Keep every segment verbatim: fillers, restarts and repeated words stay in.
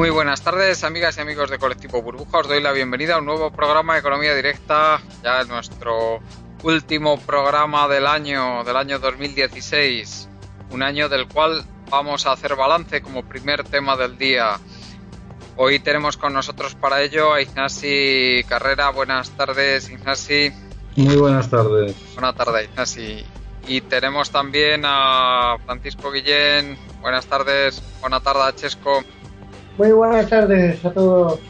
Muy buenas tardes, amigas y amigos de Colectivo Burbuja. Os doy la bienvenida a un nuevo programa de Economía Directa, ya nuestro último programa del año, del año dos mil dieciséis, un año del cual vamos a hacer balance como primer tema del día. Hoy tenemos con nosotros para ello a Ignasi Carrera. Buenas tardes, Ignasi. Muy buenas tardes. Buenas tardes, Ignasi. Y tenemos también a Francisco Guillén. Buenas tardes. Buenas tardes, Chesco. Muy buenas tardes a todos.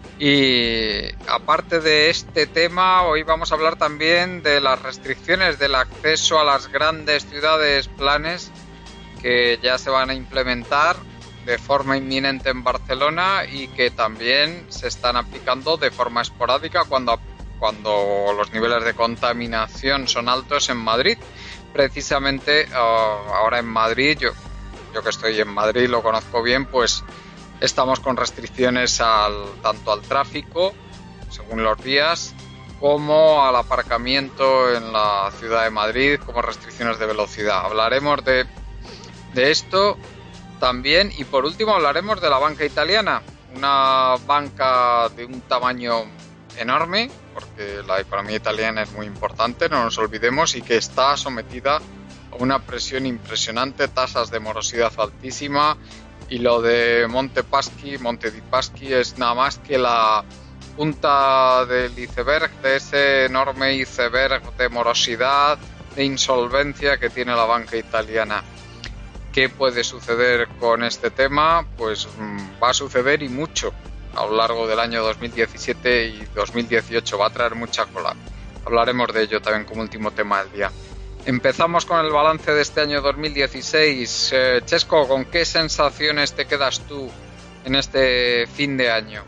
Y aparte de este tema, hoy vamos a hablar también de las restricciones del acceso a las grandes ciudades planes que ya se van a implementar de forma inminente en Barcelona y que también se están aplicando de forma esporádica cuando, cuando los niveles de contaminación son altos en Madrid. Precisamente uh, ahora en Madrid, yo, yo que estoy en Madrid lo conozco bien, pues estamos con restricciones al, tanto al tráfico, según los días, como al aparcamiento en la ciudad de Madrid, como restricciones de velocidad. Hablaremos de, de esto también y por último hablaremos de la banca italiana, una banca de un tamaño enorme, porque la economía italiana es muy importante, no nos olvidemos, y que está sometida a una presión impresionante, tasas de morosidad altísima. Y lo de Monte Paschi, Monte di Paschi es nada más que la punta del iceberg, de ese enorme iceberg de morosidad, de insolvencia que tiene la banca italiana. ¿Qué puede suceder con este tema? Pues va a suceder y mucho a lo largo del año dos mil diecisiete y dos mil dieciocho. Va a traer mucha cola. Hablaremos de ello también como último tema del día. Empezamos con el balance de este año dos mil dieciséis. Eh, Chesco, ¿con qué sensaciones te quedas tú en este fin de año?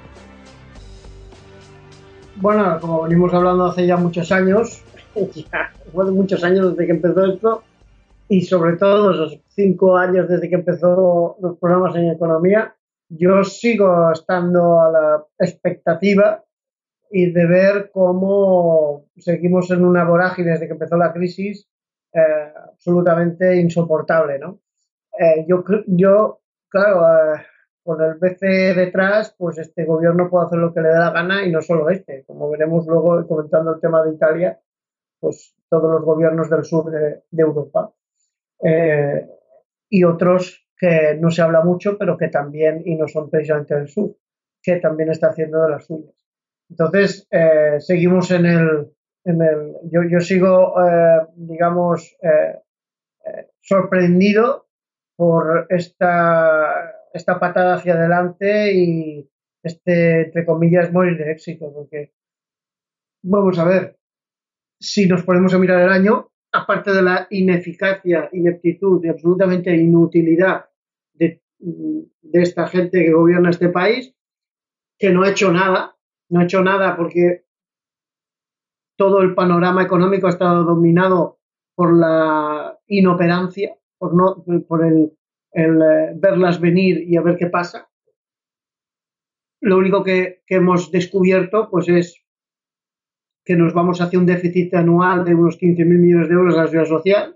Bueno, como venimos hablando hace ya muchos años, ya fueron muchos años desde que empezó esto, y sobre todo esos cinco años desde que empezó los programas en economía, yo sigo estando a la expectativa y de ver cómo seguimos en una vorágine desde que empezó la crisis, Eh, absolutamente insoportable, ¿no? Eh, yo, yo, claro, eh, con el B C E detrás, pues este gobierno puede hacer lo que le dé la gana y no solo este. Como veremos luego comentando el tema de Italia, pues todos los gobiernos del sur de, de Europa. Eh, y otros que no se habla mucho, pero que también, y no son precisamente del sur, que también está haciendo de las suyas. Entonces, eh, seguimos en el En el, yo, yo sigo, eh, digamos, eh, eh, sorprendido por esta, esta patada hacia adelante y este, entre comillas, morir de éxito, porque vamos a ver, si nos ponemos a mirar el año, aparte de la ineficacia, ineptitud y absolutamente inutilidad de, de esta gente que gobierna este país, que no ha hecho nada, no ha hecho nada porque todo el panorama económico ha estado dominado por la inoperancia, por, no, por el, el eh, verlas venir y a ver qué pasa. Lo único que, que hemos descubierto pues es que nos vamos hacia un déficit anual de unos quince mil millones de euros en la seguridad social,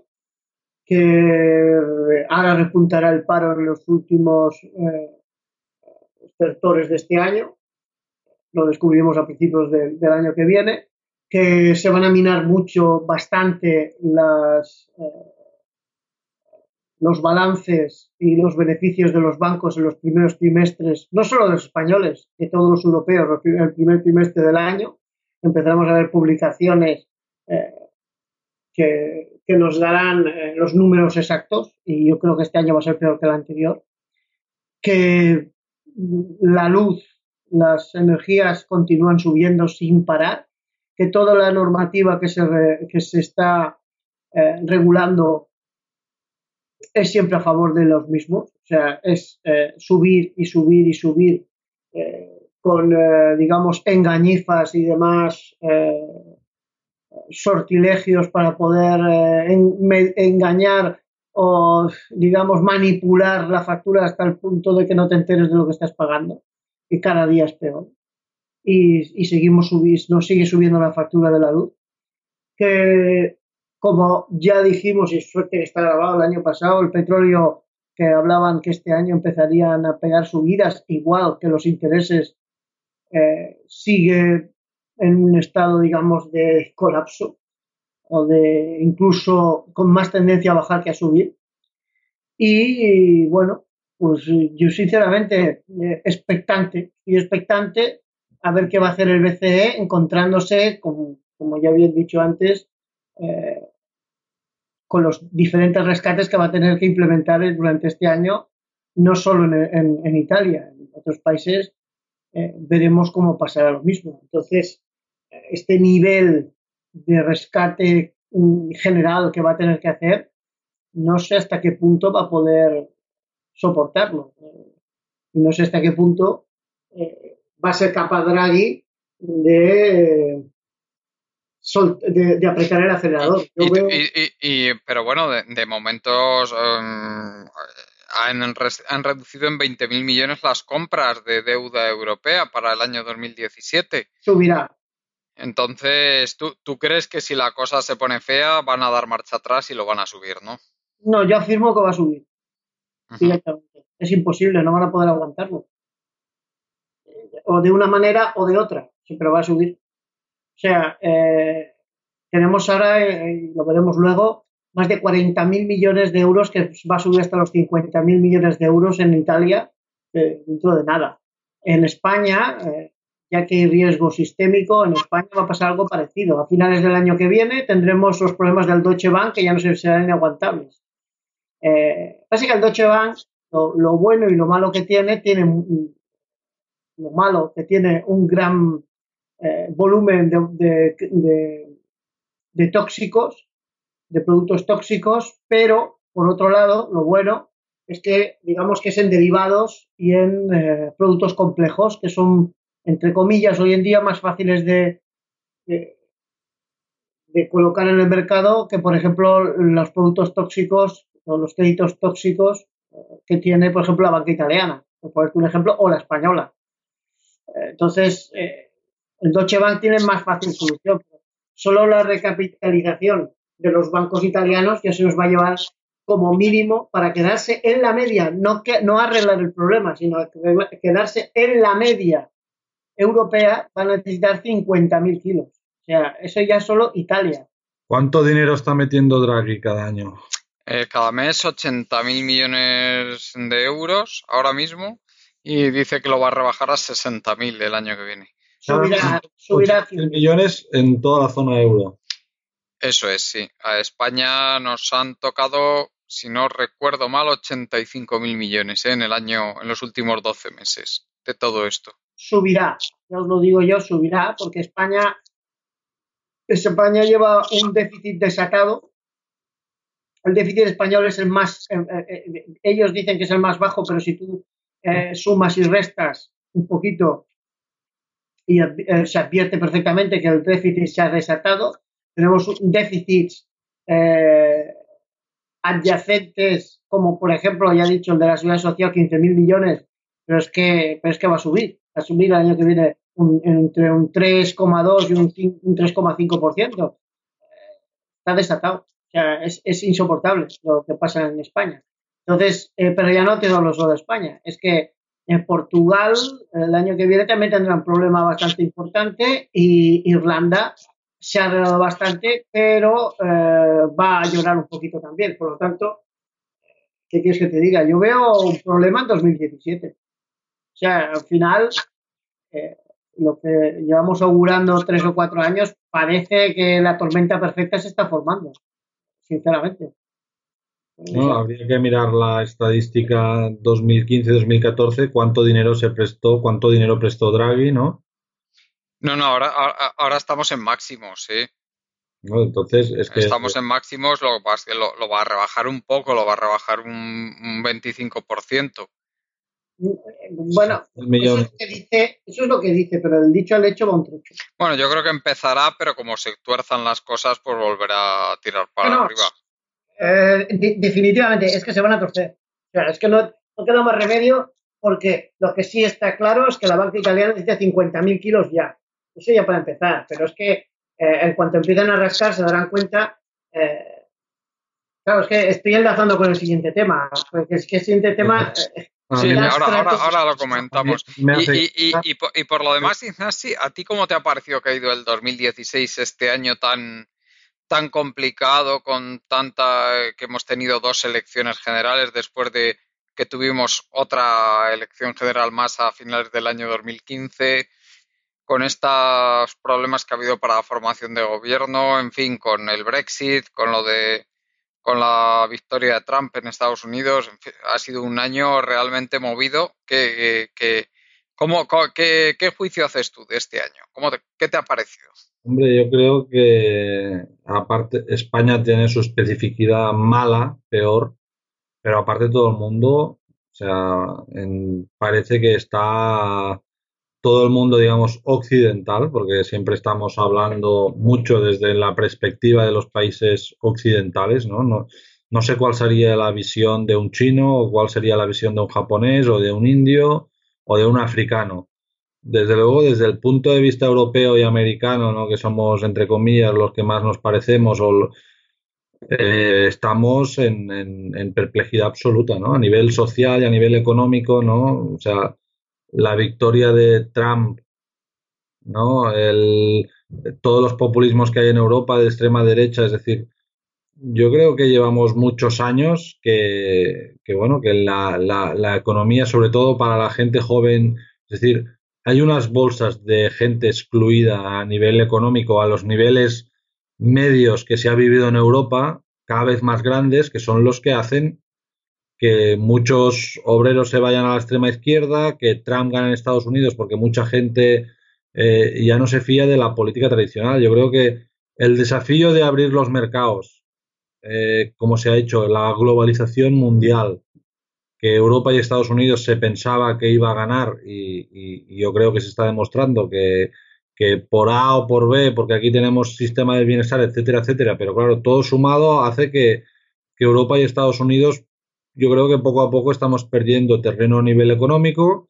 que ahora repuntará el paro en los últimos eh, sectores de este año. Lo descubrimos a principios de, del año que viene. Que se van a minar mucho, bastante las, eh, los balances y los beneficios de los bancos en los primeros trimestres, no solo de los españoles, de todos los europeos, en el primer trimestre del año. Empezaremos a ver publicaciones eh, que, que nos darán eh, los números exactos, y yo creo que este año va a ser peor que el anterior. Que la luz, las energías continúan subiendo sin parar, que toda la normativa que se, re, que se está eh, regulando es siempre a favor de los mismos, o sea, es eh, subir y subir y subir eh, con, eh, digamos, engañifas y demás eh, sortilegios para poder eh, en, me, engañar o, digamos, manipular la factura hasta el punto de que no te enteres de lo que estás pagando, y cada día es peor. Y, y seguimos subir, nos sigue subiendo la factura de la luz, que como ya dijimos, y suerte que está grabado el año pasado, el petróleo que hablaban que este año empezarían a pegar subidas, igual que los intereses eh, sigue en un estado, digamos, de colapso o de incluso con más tendencia a bajar que a subir. Y, y bueno, pues yo sinceramente eh, expectante y expectante a ver qué va a hacer el B C E encontrándose, como, como ya había dicho antes, eh, con los diferentes rescates que va a tener que implementar durante este año, no solo en, en, en Italia, en otros países eh, veremos cómo pasará lo mismo. Entonces, este nivel de rescate general que va a tener que hacer, no sé hasta qué punto va a poder soportarlo. Y no sé hasta qué punto eh, va a ser capaz Draghi de, sol, de, de apretar el acelerador. Yo y, veo... y, y, y, pero bueno, de, de momentos um, han, han reducido en veinte mil millones las compras de deuda europea para el año dos mil diecisiete. Subirá. Entonces, ¿tú, ¿tú crees que si la cosa se pone fea van a dar marcha atrás y lo van a subir, no? No, yo afirmo que va a subir. Uh-huh. Directamente. Es imposible, no van a poder aguantarlo. O de una manera o de otra, pero va a subir. O sea, eh, tenemos ahora, eh, lo veremos luego, más de cuarenta mil millones de euros, que va a subir hasta los cincuenta mil millones de euros en Italia eh, dentro de nada. En España, eh, ya que hay riesgo sistémico, en España va a pasar algo parecido. A finales del año que viene tendremos los problemas del Deutsche Bank que ya no serán inaguantables. Eh, pasa que el Deutsche Bank, lo, lo bueno y lo malo que tiene, tiene lo malo que tiene un gran eh, volumen de, de, de, de tóxicos, de productos tóxicos, pero por otro lado, lo bueno es que digamos que es en derivados y en eh, productos complejos que son, entre comillas, hoy en día más fáciles de, de, de colocar en el mercado que, por ejemplo, los productos tóxicos o los créditos tóxicos eh, que tiene, por ejemplo, la banca italiana, por ponerte un ejemplo, o la española. Eh, entonces, eh, el Deutsche Bank tiene más fácil solución. Solo la recapitalización de los bancos italianos ya se nos va a llevar como mínimo para quedarse en la media, no, que, no arreglar el problema, sino quedarse en la media europea, van a necesitar cincuenta mil kilos. O sea, eso ya es solo Italia. ¿Cuánto dinero está metiendo Draghi cada año? Eh, cada mes ochenta mil millones de euros ahora mismo y dice que lo va a rebajar a sesenta mil el año que viene. Subirá, subirá cien millones en toda la zona euro. Eso es, sí. A España nos han tocado, si no recuerdo mal, ochenta y cinco mil millones ¿eh? en el año, en los últimos doce meses de todo esto. Subirá, ya os lo digo yo, subirá, porque España, España lleva un déficit desatado. El déficit español es el más, eh, eh, ellos dicen que es el más bajo, pero si tú eh, sumas y restas un poquito y eh, se advierte perfectamente que el déficit se ha desatado. Tenemos déficits eh, adyacentes, como por ejemplo, ya he dicho, el de la seguridad social, quince mil millones, pero es que, pero es que va a subir, va a subir el año que viene un, entre un tres coma dos y un, un tres coma cinco por ciento. Está desatado. O sea, es, es insoportable lo que pasa en España. Entonces, eh, pero ya no te hablo solo de España, es que en Portugal el año que viene también tendrá un problema bastante importante y Irlanda se ha arreglado bastante, pero eh, va a llorar un poquito también. Por lo tanto, ¿qué quieres que te diga? Yo veo un problema en dos mil diecisiete. O sea, al final, eh, lo que llevamos augurando tres o cuatro años, parece que la tormenta perfecta se está formando, sinceramente. No, habría que mirar la estadística dos mil quince dos mil catorce, cuánto dinero se prestó, cuánto dinero prestó Draghi, ¿no? No, no, ahora, ahora, ahora estamos en máximos, sí. ¿No? Entonces, es que... Estamos en máximos, lo que pasa es que lo, lo va a rebajar un poco, lo va a rebajar un, un veinticinco por ciento. Bueno, eso es, lo que dice, eso es lo que dice, pero del dicho al hecho va un trecho. Bueno, yo creo que empezará, pero como se tuerzan las cosas, pues volverá a tirar para no, no. arriba. Eh, de, definitivamente, es que se van a torcer. O sea, es que no, no queda más remedio, porque lo que sí está claro es que la banca italiana necesita cincuenta mil kilos ya. Eso ya para empezar, pero es que eh, en cuanto empiezan a rascar se darán cuenta eh, Claro, es que estoy enlazando con el siguiente tema, porque es que el siguiente tema... Sí, ahora, ahora, ahora lo comentamos. Me hace... Y, y, y, y, por, y por lo demás, Ignasi, ¿a ti cómo te ha parecido que ha ido el dos mil dieciséis, este año tan, tan complicado, con tanta que hemos tenido dos elecciones generales después de que tuvimos otra elección general más a finales del año dos mil quince, con estos problemas que ha habido para la formación de gobierno, en fin, con el Brexit, con lo de con la victoria de Trump en Estados Unidos? En fin, ha sido un año realmente movido. ¿Qué, qué, cómo, qué, qué juicio haces tú de este año? ¿Cómo te, ¿Qué te ha parecido? Hombre, yo creo que aparte España tiene su especificidad mala, peor, pero aparte todo el mundo, o sea, en, parece que está todo el mundo, digamos, occidental, porque siempre estamos hablando mucho desde la perspectiva de los países occidentales, ¿no? No, no sé cuál sería la visión de un chino, o cuál sería la visión de un japonés, o de un indio, o de un africano. Desde luego, desde el punto de vista europeo y americano, ¿no? Que somos, entre comillas, los que más nos parecemos, o eh, estamos en, en, en perplejidad absoluta, ¿no? A nivel social y a nivel económico, ¿no? O sea, la victoria de Trump, ¿no? El, todos los populismos que hay en Europa de extrema derecha, es decir, yo creo que llevamos muchos años que, que bueno, que la, la, la economía, sobre todo para la gente joven, es decir, hay unas bolsas de gente excluida a nivel económico, a los niveles medios que se ha vivido en Europa, cada vez más grandes, que son los que hacen que muchos obreros se vayan a la extrema izquierda, que Trump gane en Estados Unidos porque mucha gente eh, ya no se fía de la política tradicional. Yo creo que el desafío de abrir los mercados, eh, como se ha hecho, la globalización mundial, que Europa y Estados Unidos se pensaba que iba a ganar y, y, y yo creo que se está demostrando que, que por A o por B, porque aquí tenemos sistema de bienestar, etcétera, etcétera, pero claro, todo sumado hace que, que Europa y Estados Unidos, yo creo que poco a poco estamos perdiendo terreno a nivel económico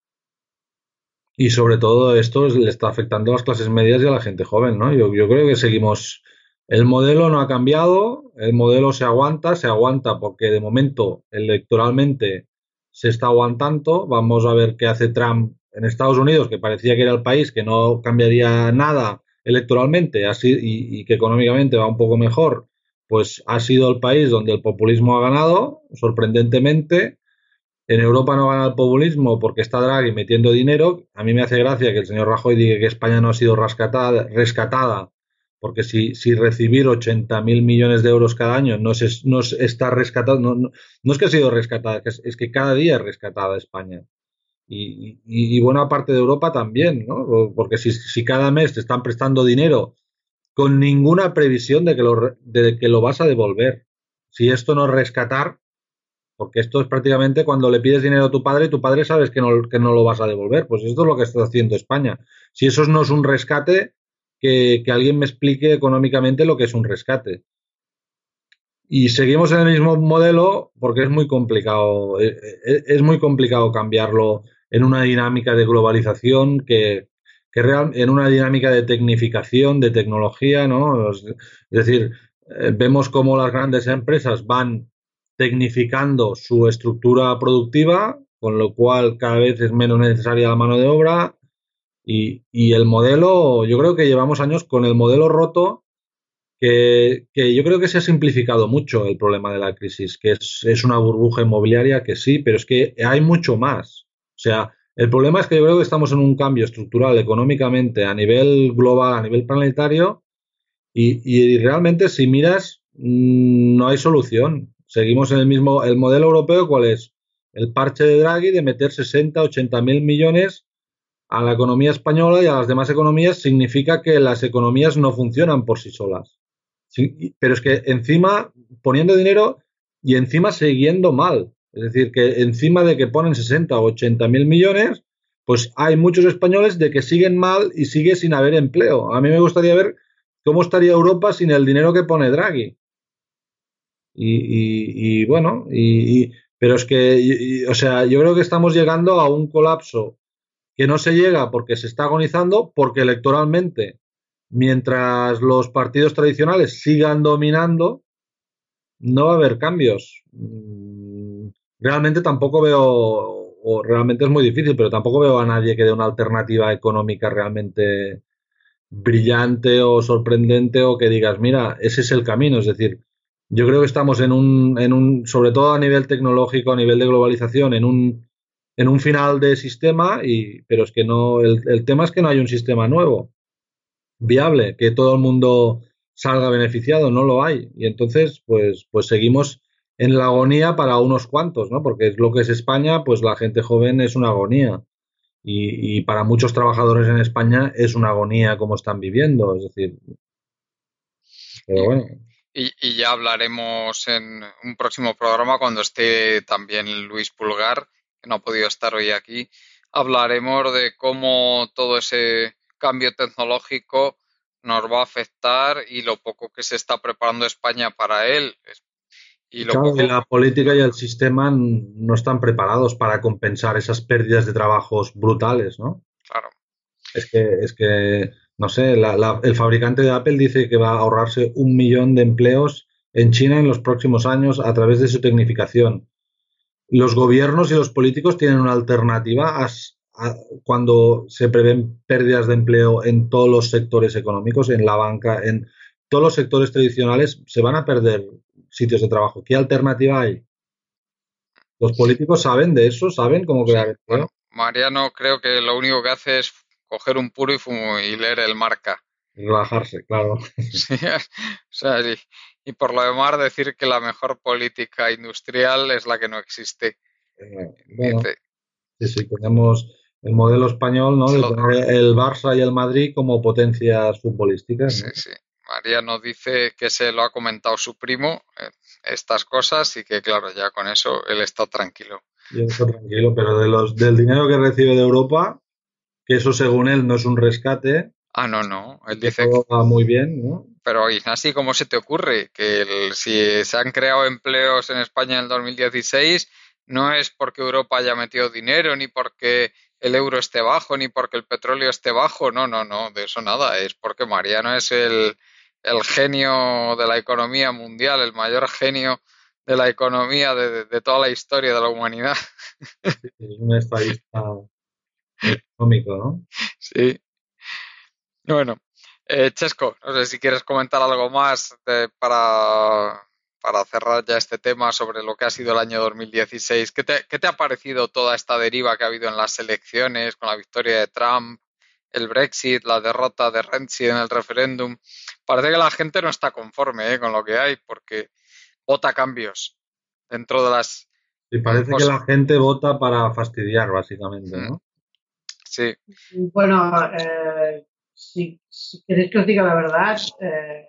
y sobre todo esto le está afectando a las clases medias y a la gente joven, ¿no? Yo, yo creo que seguimos, el modelo no ha cambiado, el modelo se aguanta, se aguanta porque de momento electoralmente se está aguantando, vamos a ver qué hace Trump en Estados Unidos, que parecía que era el país que no cambiaría nada electoralmente así y, y que económicamente va un poco mejor, pues ha sido el país donde el populismo ha ganado, sorprendentemente. En Europa no gana el populismo porque está Draghi metiendo dinero. A mí me hace gracia que el señor Rajoy diga que España no ha sido rescatada, rescatada porque si, si recibir ochenta mil millones de euros cada año no se no se está rescatado, no, no, no es que ha sido rescatada, es, es que cada día es rescatada España. Y, y, y buena parte de Europa también, ¿no? Porque si, si cada mes te están prestando dinero con ninguna previsión de que lo, de que lo vas a devolver, si esto no es rescatar, porque esto es prácticamente cuando le pides dinero a tu padre y tu padre sabes que no, que no lo vas a devolver. Pues esto es lo que está haciendo España. Si eso no es un rescate, que, que alguien me explique económicamente lo que es un rescate. Y seguimos en el mismo modelo porque es muy complicado, es, es muy complicado cambiarlo en una dinámica de globalización, que, que real, en una dinámica de tecnificación, de tecnología, ¿no? Es decir, eh, vemos cómo las grandes empresas van tecnificando su estructura productiva, con lo cual cada vez es menos necesaria la mano de obra y, y el modelo, yo creo que llevamos años con el modelo roto, que, que yo creo que se ha simplificado mucho el problema de la crisis, que es, es una burbuja inmobiliaria, que sí, pero es que hay mucho más. O sea, el problema es que yo creo que estamos en un cambio estructural económicamente a nivel global, a nivel planetario, y, y realmente si miras, mmm, no hay solución. Seguimos en el mismo, el modelo europeo, ¿cuál es? El parche de Draghi de meter sesenta, ochenta mil millones a la economía española y a las demás economías, significa que las economías no funcionan por sí solas. Sí, pero es que encima poniendo dinero y encima siguiendo mal. Es decir, que encima de que ponen sesenta o ochenta mil millones, pues hay muchos españoles de que siguen mal y sigue sin haber empleo. A mí me gustaría ver cómo estaría Europa sin el dinero que pone Draghi. Y, y, y bueno, y, y, pero es que, y, o sea, yo creo que estamos llegando a un colapso que no se llega porque se está agonizando, porque electoralmente, mientras los partidos tradicionales sigan dominando, no va a haber cambios. Realmente tampoco veo, o realmente es muy difícil, pero tampoco veo a nadie que dé una alternativa económica realmente brillante o sorprendente o que digas, mira, ese es el camino. Es decir, yo creo que estamos en un, en un, sobre todo a nivel tecnológico, a nivel de globalización, en un, en un final de sistema, y, pero es que no, el, el tema es que no hay un sistema nuevo, viable, que todo el mundo salga beneficiado, no lo hay. Y entonces, pues, pues seguimos en la agonía para unos cuantos, ¿no? Porque es lo que es España, pues la gente joven es una agonía. Y, y para muchos trabajadores en España es una agonía como están viviendo, es decir, pero Y, bueno. y, y ya hablaremos en un próximo programa cuando esté también Luis Pulgar, que no ha podido estar hoy aquí. Hablaremos de cómo todo ese cambio tecnológico nos va a afectar y lo poco que se está preparando España para él. Y lo Claro, y poco, la política y el sistema no están preparados para compensar esas pérdidas de trabajos brutales, ¿no? claro. Es que, es que no sé, la, la, el fabricante de Apple dice que va a ahorrarse un millón de empleos en China en los próximos años a través de su tecnificación. Los gobiernos y los políticos tienen una alternativa a, a, cuando se prevén pérdidas de empleo en todos los sectores económicos, en la banca, en todos los sectores tradicionales, se van a perder sitios de trabajo. ¿Qué alternativa hay? ¿Los políticos saben de eso? ¿Saben cómo Sí, crear bueno, empleo? Mariano creo que lo único que hace es coger un puro y, fumo y leer el Marca. Relajarse, claro. Sí, o sea, sí. Y por lo demás decir que la mejor política industrial es la que no existe. Eh, bueno, Dice, sí, sí, tenemos el modelo español, ¿no? se De lo- tener el Barça y el Madrid como potencias futbolísticas, sí, ¿no? sí. Mariano dice que se lo ha comentado su primo, eh, estas cosas, y que claro, ya con eso él está tranquilo. Yo estoy tranquilo, pero de los, del dinero que recibe de Europa, que eso según él no es un rescate, Ah, no, no. y Él que dice que, todo va muy bien, ¿no? pero Ignasi, ¿cómo se te ocurre que el- si se han creado empleos en España en el dos mil dieciséis no es porque Europa haya metido dinero, ni porque el euro esté bajo, ni porque el petróleo esté bajo? No, no, no, de eso nada. Es porque Mariano es el, el genio de la economía mundial, el mayor genio de la economía de, de- de toda la historia de la humanidad. Sí, es un estadista económico, ¿no? Sí. Bueno, eh, Chesco, no sé si quieres comentar algo más de- para, para cerrar ya este tema sobre lo que ha sido el año dos mil dieciséis. ¿Qué te, qué te ha parecido toda esta deriva que ha habido en las elecciones con la victoria de Trump, el Brexit, la derrota de Renzi en el referéndum? Parece que la gente no está conforme, eh, con lo que hay porque vota cambios dentro de las Y mm, parece que pos- la gente vota para fastidiar, básicamente, mm, ¿no? sí, Bueno, eh, si, si queréis que os diga la verdad, eh,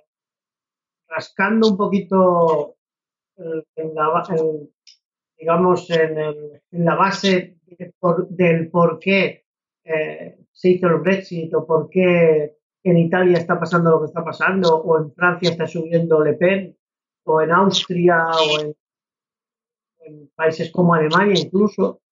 rascando un poquito eh, en la, en, digamos, en, el, en, la base de por, del por qué eh, se hizo el Brexit o por qué en Italia está pasando lo que está pasando o en Francia está subiendo Le Pen o en Austria o en, en países como Alemania incluso,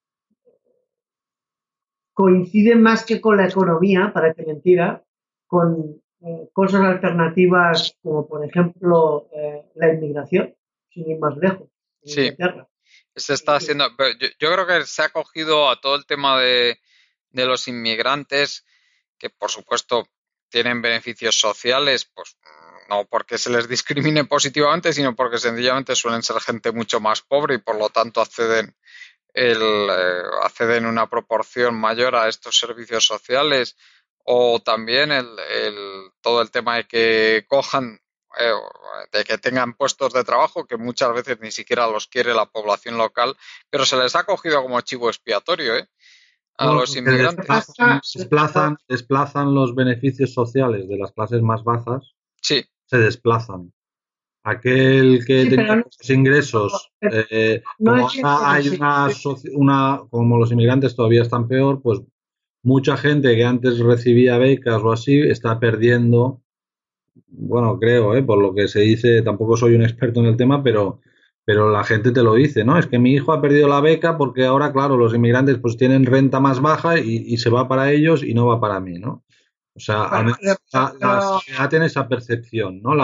coinciden más que con la economía, parece mentira, con eh, cosas alternativas como por ejemplo eh, la inmigración, sin ir más lejos, en sí. Inglaterra. Se está Y, haciendo, pero yo, yo creo que se ha cogido a todo el tema de, de los inmigrantes, que por supuesto tienen beneficios sociales, pues no porque se les discrimine positivamente, sino porque sencillamente suelen ser gente mucho más pobre y por lo tanto acceden el, eh, acceden una proporción mayor a estos servicios sociales, o también el, el, todo el tema de que cojan, eh, de que tengan puestos de trabajo que muchas veces ni siquiera los quiere la población local, pero se les ha cogido como chivo expiatorio, ¿eh? A Bueno, los porque inmigrantes. desplazan, desplazan, desplazan los beneficios sociales de las clases más bajas, Sí, se desplazan. Aquel que sí, tenía pero no, pocos ingresos, eh, no como es cierto ahora que hay sí. una, una, como los inmigrantes todavía están peor, pues mucha gente que antes recibía becas o así está perdiendo, bueno, creo, ¿eh? Por lo que se dice, tampoco soy un experto en el tema, pero, pero la gente te lo dice, ¿no? Es que mi hijo ha perdido la beca porque ahora, claro, los inmigrantes pues tienen renta más baja y, y se va para ellos y no va para mí, ¿no? O sea, al Bueno, menos la, la pero, sociedad tiene esa percepción, ¿no? La,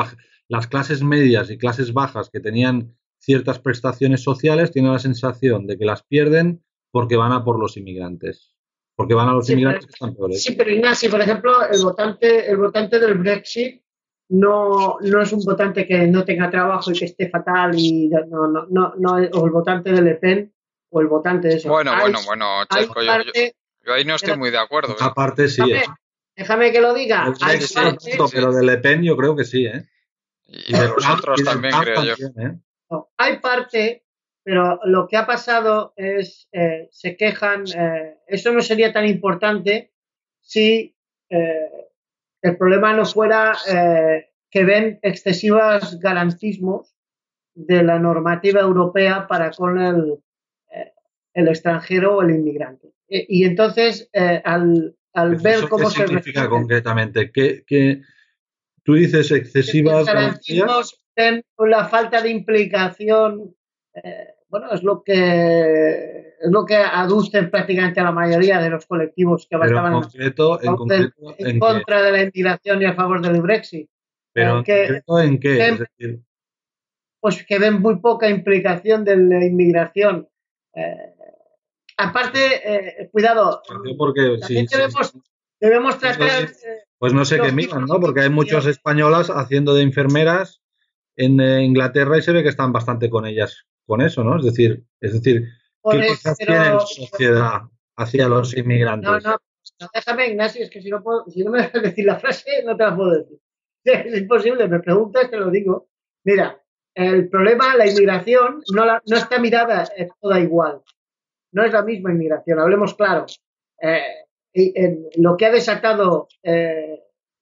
las clases medias y clases bajas que tenían ciertas prestaciones sociales tienen la sensación de que las pierden porque van a por los inmigrantes. Porque van a los Sí, inmigrantes pero, que están peores. sí, pero Ignacio, por ejemplo, el votante, el votante del Brexit no, no es un votante que no tenga trabajo y que esté fatal y no, no, no, no, o el votante de Le Pen o el votante de eso. Bueno, Hay, bueno, bueno, hay Chesco, yo, yo, parte, yo ahí no estoy muy de acuerdo, ¿eh? Aparte sí, ¿eh? déjame, déjame que lo diga, Del hay Brexit no parte, tanto, Sí. pero de Le Pen yo creo que sí, ¿eh? Y Y de del los Trump, otros y del también, Trump creo yo. también, ¿eh? no, hay parte, pero lo que ha pasado es, eh, se quejan, eh, eso no sería tan importante si eh, el problema no fuera eh, que ven excesivos garantismos de la normativa europea para con el, eh, el extranjero o el inmigrante. E, y entonces, eh, al, al ¿Pero ver eso qué cómo se significa reciben concretamente? ¿Qué, qué, tú dices estos excesivas garantías? garantismos, ven la falta de implicación, eh, bueno, es lo que es lo que aducen prácticamente a la mayoría de los colectivos que Pero en estaban concreto, en del, concreto, en ¿en qué? contra de la inmigración y a favor del Brexit. Pero Eh, en que concreto, ¿en qué? Es ven, decir, pues que ven muy poca implicación de la inmigración. Eh, aparte, eh, cuidado, porque también si, si, debemos, debemos eso tratar es, eh, pues no sé qué los miran, tipos ¿no? de Porque hay muchas inmigración. españolas haciendo de enfermeras en eh, Inglaterra y se ve que están bastante con ellas con eso, ¿no? Es decir, es decir, Por ¿qué el, cosas tiene la pero sociedad hacia los no, inmigrantes? no, no, déjame, Ignacio, es que si no, puedo, si no me dejas decir la frase, no te la puedo decir. Es imposible, me preguntas, te lo digo. Mira, el problema, la inmigración, no, la, no está mirada eh, toda igual. No es la misma inmigración, hablemos claro. Eh, y, en, lo que ha desatado, eh,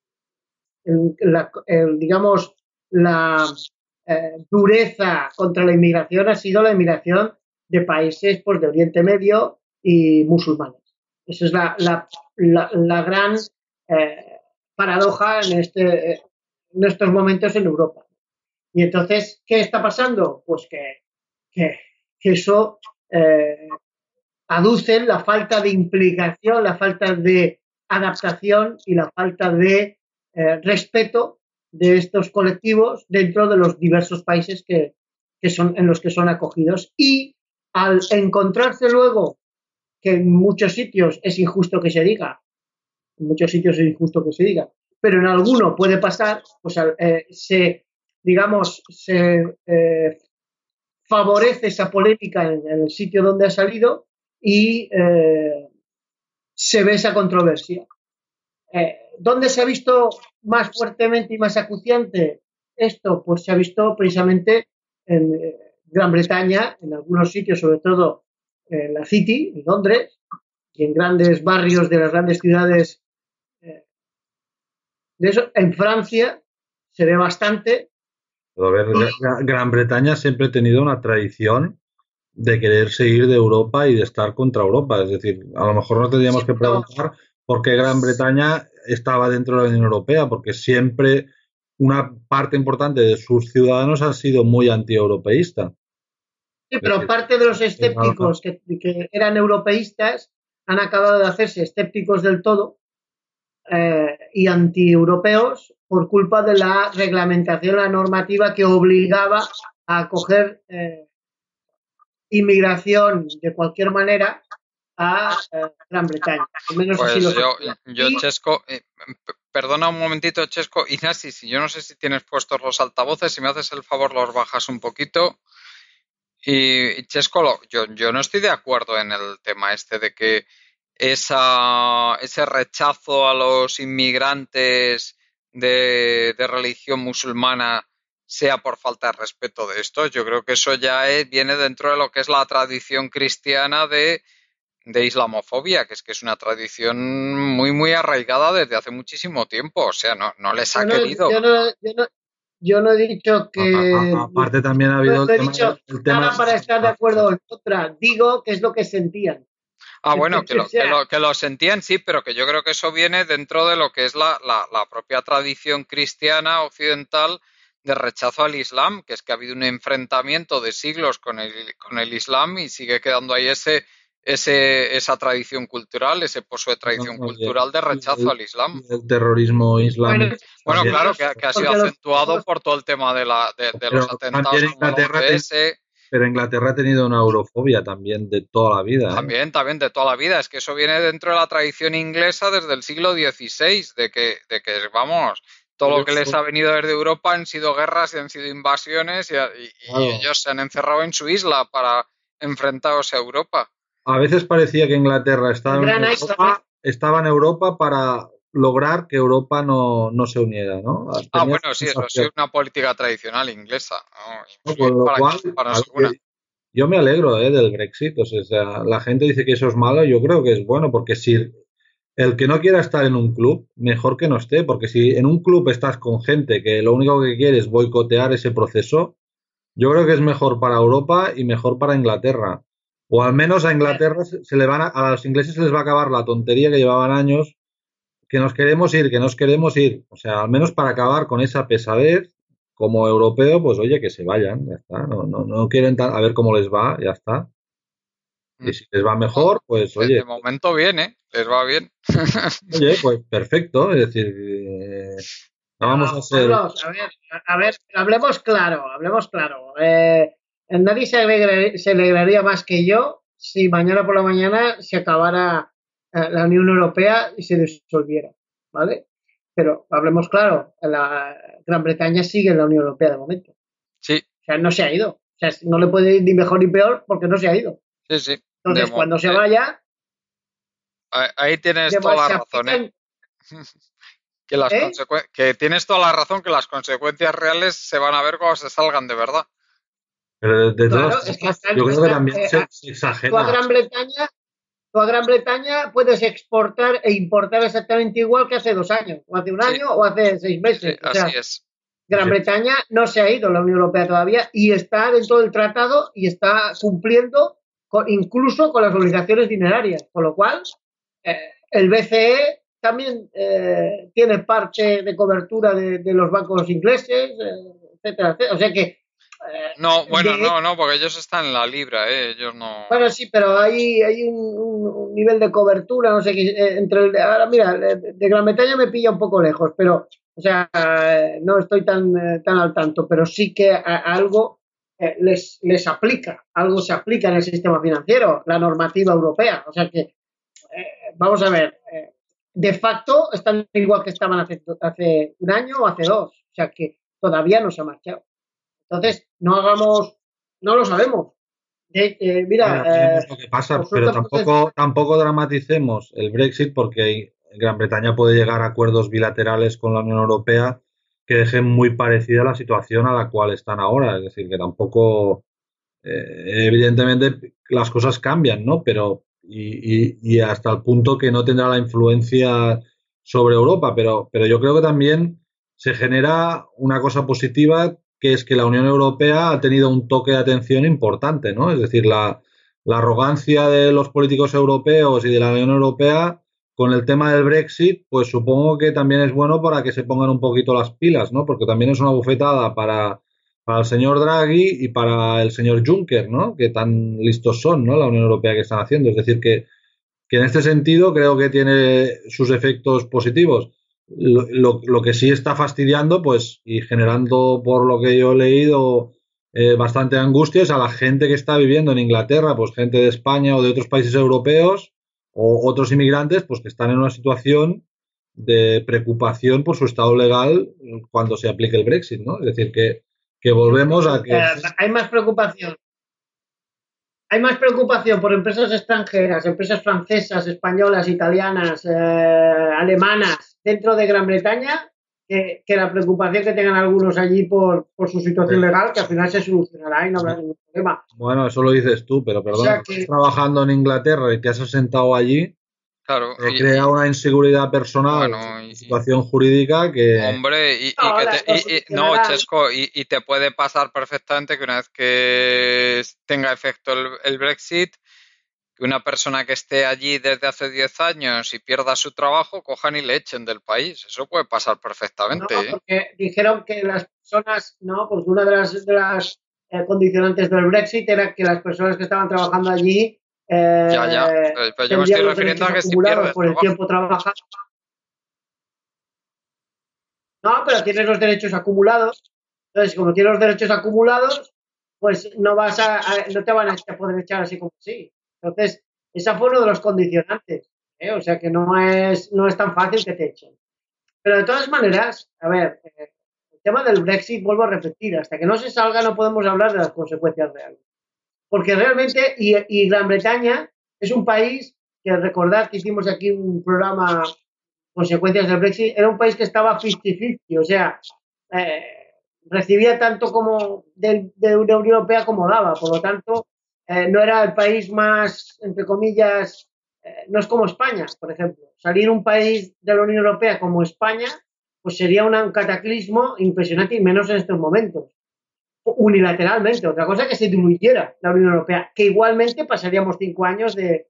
el, la, el, digamos, la eh, dureza contra la inmigración ha sido la inmigración de países pues, de Oriente Medio y musulmanes. Esa es la, la, la, la gran eh, paradoja en, este, en estos momentos en Europa. Y entonces, ¿qué está pasando? Pues que, que, que eso eh, aducen la falta de implicación, la falta de adaptación y la falta de eh, respeto de estos colectivos dentro de los diversos países que, que son, en los que son acogidos. Y al encontrarse luego que en muchos sitios es injusto que se diga, en muchos sitios es injusto que se diga, pero en alguno puede pasar, pues eh, se, digamos, se eh, favorece esa polémica en, en el sitio donde ha salido y eh, se ve esa controversia. Eh, ¿Dónde se ha visto más fuertemente y más acuciante esto? Pues se ha visto precisamente en eh, Gran Bretaña, en algunos sitios, sobre todo en la City, en Londres, y en grandes barrios de las grandes ciudades. Eh, de eso, en Francia se ve bastante. Pero a ver, Y, Gran Bretaña siempre ha tenido una tradición de querer seguir de Europa y de estar contra Europa. Es decir, a lo mejor no sí, tendríamos que pero, preguntar por qué Gran Bretaña estaba dentro de la Unión Europea, porque siempre una parte importante de sus ciudadanos ha sido muy antieuropeísta. sí, Es pero decir, parte de los es algo- escépticos que, que eran europeístas han acabado de hacerse escépticos del todo eh, y antieuropeos por culpa de la reglamentación, la normativa que obligaba a acoger eh, inmigración de cualquier manera a eh, Gran Bretaña. Al menos así lo Pues yo, considera. yo Y Chesco, eh, p- perdona un momentito, Chesco. Ignasi, si yo no sé si tienes puestos los altavoces, si me haces el favor los bajas un poquito. Y, y Chesco, lo- yo, yo no estoy de acuerdo en el tema este de que esa, ese rechazo a los inmigrantes de, de religión musulmana sea por falta de respeto de estos. Yo creo que eso ya es- viene dentro de lo que es la tradición cristiana de de islamofobia, que es que es una tradición muy, muy arraigada desde hace muchísimo tiempo. O sea, no, no les ha yo no, querido. yo no, yo no, yo no he dicho a- a- que aparte también ha no, habido el no he tema, dicho el tema nada de para las estar de acuerdo en contra. Digo que es lo que sentían. Ah, bueno, que O lo, que sea, lo, que lo sentían, sí, pero que yo creo que eso viene dentro de lo que es la, la, la propia tradición cristiana occidental de rechazo al Islam, que es que ha habido un enfrentamiento de siglos con el, con el Islam y sigue quedando ahí ese, ese, esa tradición cultural, ese pozo de tradición No, no, cultural de rechazo el, al Islam. el terrorismo islámico. Bueno, también. claro, que, que ha sido acentuado por todo el tema de, la, de, de los Pero atentados también al Mono Inglaterra, ten- once ese. pero Inglaterra ha tenido una eurofobia también de toda la vida, ¿eh? También, también de toda la vida. Es que eso viene dentro de la tradición inglesa desde el siglo dieciséis, de que, de que vamos, todo Por lo que les eso, ha venido desde Europa han sido guerras y han sido invasiones y, y- y claro, ellos se han encerrado en su isla para enfrentarse a Europa. a veces parecía que Inglaterra estaba El en Gran Iceland. Europa, estaba en Europa para lograr que Europa no, no se uniera, ¿no? Ah, Tenía esa bueno, sí, eso ha sido sensación, una política tradicional inglesa, ¿no? ¿no? Influir Con lo para que cual, Europa no a se lo una. que yo me alegro, ¿eh? Del Brexit. O sea, la gente dice que eso es malo, yo creo que es bueno, porque si el que no quiera estar en un club, mejor que no esté, porque si en un club estás con gente que lo único que quiere es boicotear ese proceso, yo creo que es mejor para Europa y mejor para Inglaterra. O al menos a Inglaterra se se le van a, a los ingleses se les va a acabar la tontería que llevaban años, que nos queremos ir, que nos queremos ir. O sea, al menos para acabar con esa pesadez, como europeo, pues oye, que se vayan, ya está. No, no, no quieren ta- a ver cómo les va, ya está. Mm. Y si les va No, mejor, pues de, de oye, momento bien, ¿eh? Les va bien. oye, pues perfecto. Es decir, eh, no vamos a No, ser. Carlos, a ver, a ver, hablemos claro, hablemos claro. Eh, nadie se alegra- se alegraría más que yo si mañana por la mañana se acabara eh, la Unión Europea y se disolviera, ¿vale? Pero hablemos claro, la Gran Bretaña sigue en la Unión Europea de momento. Sí, O sea, no se ha ido. O sea, no le puede ir ni mejor ni peor porque no se ha ido. sí, sí. De Entonces, mo- cuando se de- vaya, ahí ahí tienes toda además la se razón, ¿eh? aplican, Que las ¿eh? consecu- que tienes toda la razón, que las consecuencias reales se van a ver cuando se salgan de verdad. Pero de, de todas Claro, es que formas, están, yo creo que están, también eh, se, a- se tú a exagera. Gran Bretaña Tú a Gran Bretaña puedes exportar e importar exactamente igual que hace dos años, o hace un Sí, año, o hace seis sí, sí, meses. O así sea, es. Gran Sí, Bretaña no se ha ido a la Unión Europea todavía y está dentro del tratado y está cumpliendo con, incluso con las obligaciones dinerarias. Con lo cual, eh, el B C E también eh, tiene parte de cobertura de, de los bancos ingleses, eh, etcétera, etcétera. O sea que, eh, No, bueno, de no, no, porque ellos están en la libra, ¿eh? Ellos no. Bueno, sí, pero hay, hay un, un- un nivel de cobertura, no sé qué, eh, entre el, ahora mira, de, de Gran Bretaña me pilla un poco lejos, pero, o sea, eh, no estoy tan, eh, tan al tanto, pero sí que a- algo eh, les, les aplica, algo se aplica en el sistema financiero, la normativa europea, o sea que, eh, vamos a ver, eh, de facto están igual que estaban hace, hace un año o hace dos, o sea que todavía no se ha marchado. Entonces, no hagamos, no lo sabemos. Eh, eh, bueno, mira, veremos eh, lo que pasa, por pero suerte puedes tampoco, tampoco dramaticemos el Brexit porque Gran Bretaña puede llegar a acuerdos bilaterales con la Unión Europea que dejen muy parecida la situación a la cual están ahora. Es decir, que tampoco, eh, evidentemente, las cosas cambian, ¿no? Pero, y, y, y hasta el punto que no tendrá la influencia sobre Europa, pero, pero yo creo que también se genera una cosa positiva, que es que la Unión Europea ha tenido un toque de atención importante, ¿no? Es decir, la, la arrogancia de los políticos europeos y de la Unión Europea con el tema del Brexit, pues supongo que también es bueno para que se pongan un poquito las pilas, ¿no? Porque también es una bufetada para, para el señor Draghi y para el señor Juncker, ¿no? Que tan listos son, ¿no? La Unión Europea que están haciendo. Es decir, que, que en este sentido creo que tiene sus efectos positivos. Lo, lo, lo que sí está fastidiando, pues, y generando, por lo que yo he leído, eh, bastante angustia es a la gente que está viviendo en Inglaterra, pues gente de España o de otros países europeos o otros inmigrantes, pues que están en una situación de preocupación por su estado legal cuando se aplique el Brexit, ¿no? Es decir, que, que volvemos a que... eh, hay más preocupación. Hay más preocupación por empresas extranjeras, empresas francesas, españolas, italianas, eh, alemanas dentro de Gran Bretaña que, que la preocupación que tengan algunos allí por, por su situación legal, que al final se solucionará y no habrá ningún problema. Bueno, eso lo dices tú, pero O perdona, sea si que, estás trabajando en Inglaterra y te has asentado allí, Claro, te y, crea y- una inseguridad personal, bueno, y, una y- situación jurídica que... hombre, y, y no, que la, te, lo y- y- no, solucionarán. Chesco, y, y te puede pasar perfectamente que una vez que tenga efecto el, el Brexit, que una persona que esté allí desde hace diez años y pierda su trabajo, cojan y le echen del país. Eso puede pasar No, perfectamente, ¿eh? porque dijeron que las personas, no, porque una de las, de las eh, condicionantes del Brexit era que las personas que estaban trabajando allí eh, ya, ya. Pero yo me estoy refiriendo a que si pierdes por el trabajo. tiempo trabajado. No, pero tienes los derechos acumulados. Entonces, como tienes los derechos acumulados, pues no vas a, a no te van a poder echar así como así. Entonces, esa fue uno de los condicionantes, ¿eh? O sea que no es, no es tan fácil que te echen. Pero de todas maneras, a ver, eh, el tema del Brexit, vuelvo a repetir, hasta que no se salga no podemos hablar de las consecuencias reales. Porque realmente, y, y Gran Bretaña es un país que recordad que hicimos aquí un programa consecuencias del Brexit, era un país que estaba cincuenta cincuenta, o sea, eh, recibía tanto como de, de la Unión Europea como daba, por lo tanto, eh, no era el país más, entre comillas, eh, no es como España, por ejemplo. Salir un país de la Unión Europea como España, pues sería una, un cataclismo impresionante y menos en estos momentos. Unilateralmente, otra cosa que se diluyera la Unión Europea, que igualmente pasaríamos cinco años de,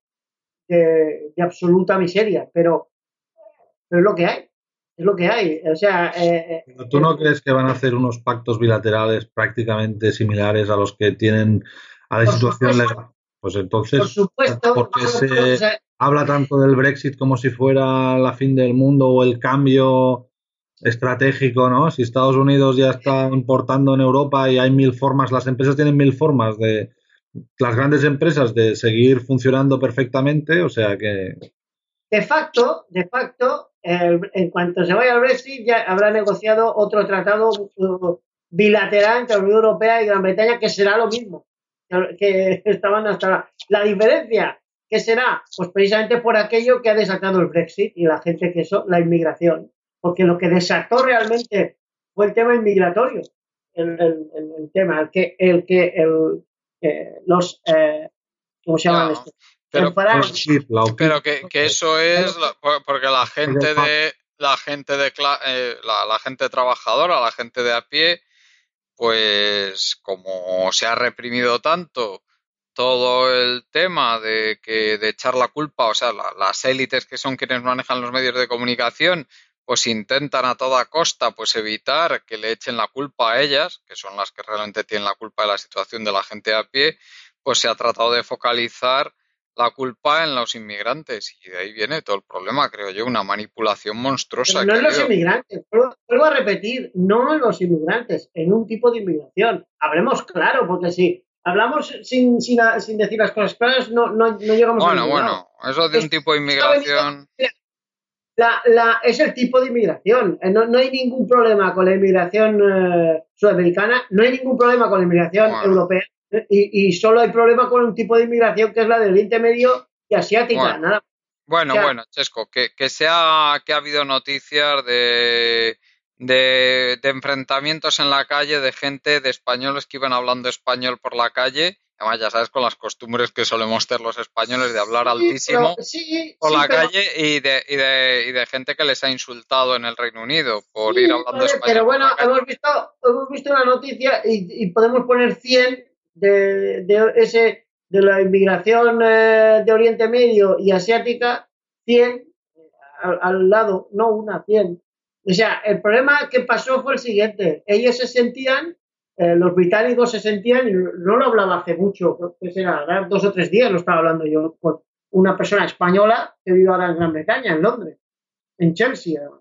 de, de absoluta miseria, pero pero es lo que hay, es lo que hay. O sea, eh, ¿Pero tú no crees que van a hacer unos pactos bilaterales prácticamente similares a los que tienen a la por situación supuesto, legal? Pues por entonces, supuesto, ¿por qué pero, pero, o se sea, habla tanto del Brexit como si fuera la fin del mundo o el cambio estratégico, ¿no? Si Estados Unidos ya está importando en Europa y hay mil formas, las empresas tienen mil formas de, las grandes empresas de seguir funcionando perfectamente, o sea que... de facto, de facto, eh, en cuanto se vaya al Brexit, ya habrá negociado otro tratado uh, bilateral entre la Unión Europea y Gran Bretaña, que será lo mismo que, que estaban hasta ahora. La diferencia, ¿qué será? Pues precisamente por aquello que ha desatado el Brexit y la gente que eso, la inmigración. Porque lo que desató realmente fue el tema inmigratorio, el, el, el, el tema, el que, el que el, eh, los, eh, ¿cómo se llaman Ya, estos? pero, pero que, que eso es la- por- porque la gente de la gente de cla- eh, la, la gente trabajadora, la gente de a pie, pues como se ha reprimido tanto todo el tema de que de echar la culpa, o sea, la- las élites que son quienes manejan los medios de comunicación, pues intentan a toda costa pues evitar que le echen la culpa a ellas, que son las que realmente tienen la culpa de la situación de la gente de a pie, pues se ha tratado de focalizar la culpa en los inmigrantes y de ahí viene todo el problema, creo yo, una manipulación Pero monstruosa no que ha en los habido. inmigrantes, vuelvo, vuelvo a repetir, no en los inmigrantes, en un tipo de inmigración. Hablemos claro, porque si hablamos sin, sin, sin decir las cosas claras, no, no, no llegamos a Bueno, ningún lado. bueno, eso de un Esto, tipo de esto ha venido, inmigración, la, la, es el tipo de inmigración. No, no hay ningún problema con la inmigración eh, sudamericana, no hay ningún problema con la inmigración bueno, europea, y, y solo hay problema con un tipo de inmigración que es la del Oriente Medio y asiática, bueno. nada. O Bueno, sea, bueno, Chesco, que, que sea que ha habido noticias de, de, de enfrentamientos en la calle de gente, de españoles que iban hablando español por la calle, además ya sabes con las costumbres que solemos tener los españoles de hablar sí, pero, altísimo sí, por sí, la pero calle y de, y de, y de gente que les ha insultado en el Reino Unido por ir sí, hablando vale, pero español por bueno, la calle. hemos visto, hemos visto una noticia y, y podemos poner cien de, de ese de la inmigración eh, de Oriente Medio y asiática, cien al, al lado, no una, cien. O sea, el problema que pasó fue el siguiente, ellos se sentían, eh, los británicos se sentían, y no lo hablaba hace mucho, que será, dos o tres días lo estaba hablando yo con una persona española que vive ahora en Gran Bretaña, en Londres, en Chelsea, además.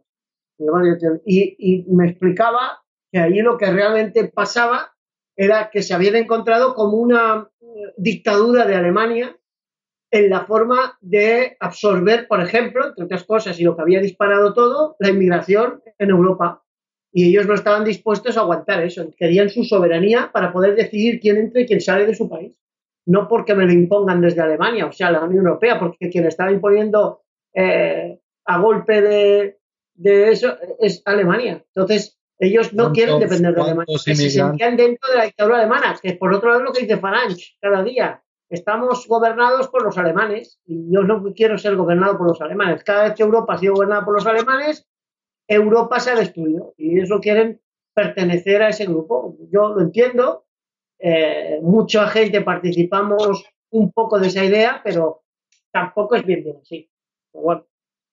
Y, y me explicaba que ahí lo que realmente pasaba era que se habían encontrado como una dictadura de Alemania en la forma de absorber, por ejemplo, entre otras cosas, y lo que había disparado todo, la inmigración en Europa. Y ellos no estaban dispuestos a aguantar eso. Querían su soberanía para poder decidir quién entra y quién sale de su país. No porque me lo impongan desde Alemania, o sea, la Unión Europea, porque quien estaba imponiendo eh, a golpe de, de eso es Alemania. Entonces, ellos no quieren ¿Cuántos, depender de Alemania, cuántos que se inmigrantes? sentían dentro de la dictadura alemana, que por otro lado es lo que dice Farage cada día. Estamos gobernados por los alemanes y yo no quiero ser gobernado por los alemanes. Cada vez que Europa ha sido gobernada por los alemanes, Europa se ha destruido y eso quieren pertenecer a ese grupo. Yo lo entiendo, eh, mucha gente participamos un poco de esa idea, pero tampoco es bien bien así. Pero bueno.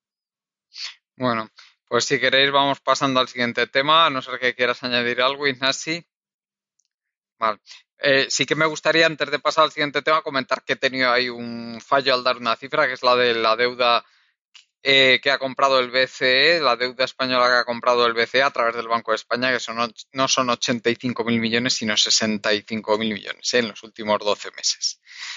Bueno, pues si queréis vamos pasando al siguiente tema, a no ser que quieras añadir algo, Ignasi. Vale. Eh, sí que me gustaría, antes de pasar al siguiente tema, comentar que he tenido ahí un fallo al dar una cifra, que es la de la deuda eh, que ha comprado el B C E, la deuda española que ha comprado el B C E a través del Banco de España, que son, no son ochenta y cinco mil millones, sino sesenta y cinco mil millones eh, en los últimos doce meses.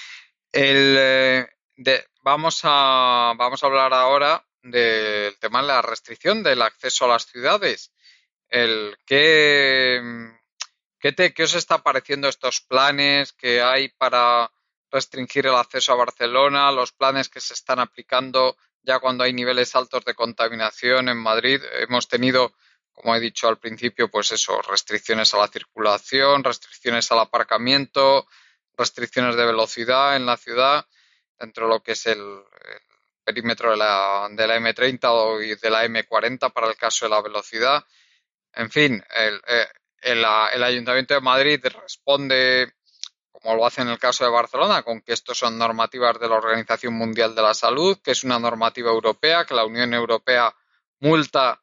El, eh, de, vamos, a, vamos a hablar ahora del tema de la restricción del acceso a las ciudades. El qué, qué, te, qué os está pareciendo estos planes que hay para restringir el acceso a Barcelona, los planes que se están aplicando ya cuando hay niveles altos de contaminación en Madrid. Hemos tenido, como he dicho al principio, pues eso, restricciones a la circulación, restricciones al aparcamiento, restricciones de velocidad en la ciudad, dentro de lo que es el, el perímetro de la, de la eme treinta y de la eme cuarenta para el caso de la velocidad. En fin, el, el, el Ayuntamiento de Madrid responde, como lo hace en el caso de Barcelona, con que estos son normativas de la Organización Mundial de la Salud, que es una normativa europea, que la Unión Europea multa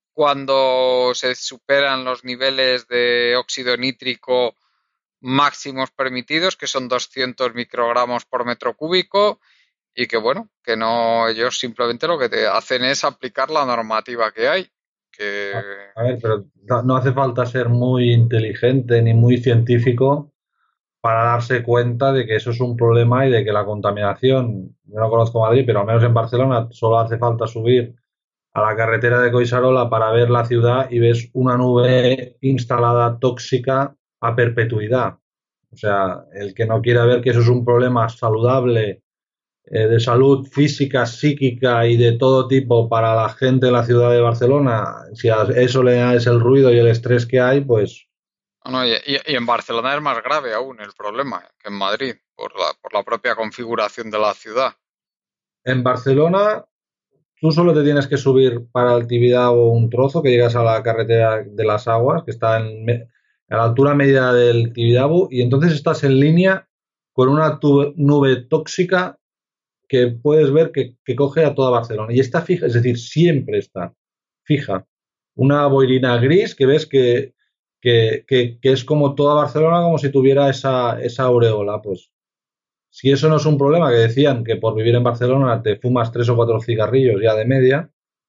cuando se superan los niveles de óxido nítrico máximos permitidos, que son doscientos microgramos por metro cúbico, y que bueno, que no, ellos simplemente lo que te hacen es aplicar la normativa que hay. Que... A ver, pero no hace falta ser muy inteligente ni muy científico para darse cuenta de que eso es un problema y de que la contaminación, yo no conozco Madrid, pero al menos en Barcelona solo hace falta subir a la carretera de Collserola para ver la ciudad y ves una nube instalada tóxica a perpetuidad. O sea, el que no quiera ver que eso es un problema saludable, eh, de salud física, psíquica y de todo tipo para la gente de la ciudad de Barcelona, si a eso le añades el ruido y el estrés que hay, pues... No, y, y en Barcelona es más grave aún el problema que en Madrid, por la, por la propia configuración de la ciudad. En Barcelona tú solo te tienes que subir para el Tibidabo un trozo que llegas a la carretera de las Aguas, que está en, a la altura media del Tibidabo, y entonces estás en línea con una tube, nube tóxica que puedes ver que, que coge a toda Barcelona. Y está fija, es decir, siempre está fija. Una boirina gris que ves que, que, que, que es como toda Barcelona, como si tuviera esa, esa aureola. Pues si eso no es un problema, que decían que por vivir en Barcelona te fumas tres o cuatro cigarrillos ya de media,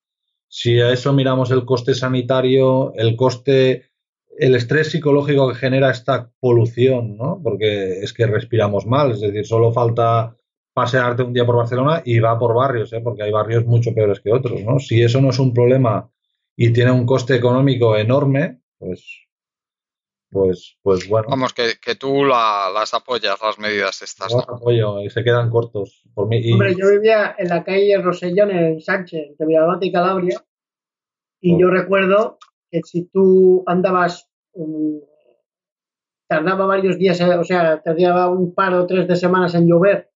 si a eso miramos el coste sanitario, el coste, el estrés psicológico que genera esta polución, ¿no? Porque es que respiramos mal, es decir, solo falta pasearte un día por Barcelona y va por barrios, ¿eh? Porque hay barrios mucho peores que otros, ¿no? Si eso no es un problema y tiene un coste económico enorme, pues... Pues, pues bueno. Vamos, que, que tú la, las apoyas, las medidas estas, no ¿no? Las apoyo y se quedan cortos. Por mí. Y... Hombre, yo vivía en la calle Rosellón, en Sánchez, entre Villalbate y Calabria, y oh. yo recuerdo que si tú andabas, um, tardaba varios días, o sea, tardaba un par o tres de semanas en llover,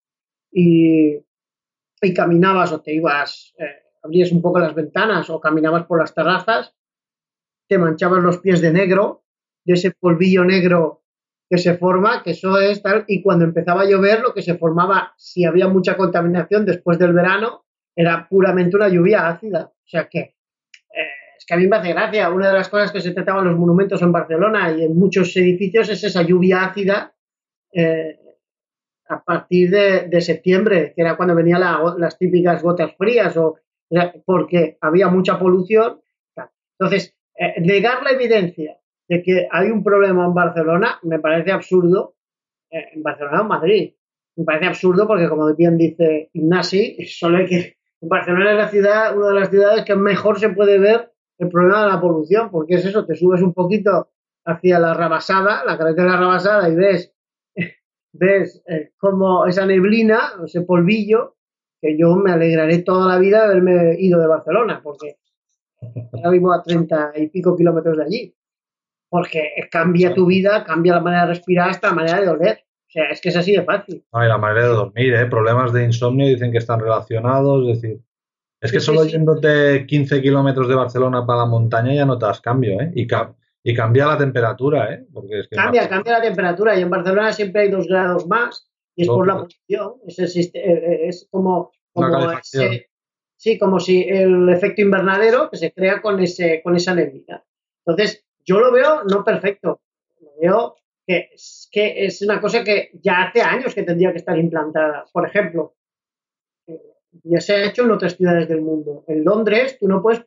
y, y caminabas o te ibas, eh, abrías un poco las ventanas o caminabas por las terrazas, te manchabas los pies de negro, de ese polvillo negro que se forma, que eso es tal, y cuando empezaba a llover lo que se formaba, si había mucha contaminación después del verano, era puramente una lluvia ácida. O sea que, eh, es que a mí me hace gracia, una de las cosas que se trataban los monumentos en Barcelona y en muchos edificios es esa lluvia ácida eh, a partir de, de septiembre, que era cuando venían la, las típicas gotas frías, o, o sea, porque había mucha polución. Entonces, eh, negar la evidencia de que hay un problema en Barcelona me parece absurdo, eh, en Barcelona o en Madrid. Me parece absurdo porque, como bien dice Ignasi, solo hay que... En Barcelona es la ciudad, una de las ciudades que mejor se puede ver el problema de la polución, porque es eso, te subes un poquito hacia la Rabasada, la carretera de la Rabasada, y ves, ves eh, como esa neblina, ese polvillo, que yo me alegraré toda la vida de haberme ido de Barcelona, porque ahora vivo a treinta y pico kilómetros de allí. Porque cambia tu vida, cambia la manera de respirar, hasta la manera de oler. O sea, es que es así de fácil. Ay, la manera de dormir, ¿eh? Problemas de insomnio dicen que están relacionados, es decir... Es que sí, solo sí, yéndote sí. quince kilómetros de Barcelona para la montaña ya notas cambio, ¿eh? Y, ca y cambia la temperatura, ¿eh? Porque es que cambia, Barcelona... cambia la temperatura. Y en Barcelona siempre hay dos grados más, y es dos, por la polución. Es, es, es como... como ese, sí, como si el efecto invernadero que se crea con, ese, con esa neblina. Entonces... Yo lo veo no perfecto, lo veo que es, que es una cosa que ya hace años que tendría que estar implantada. Por ejemplo, eh, ya se ha hecho en otras ciudades del mundo. En Londres tú no puedes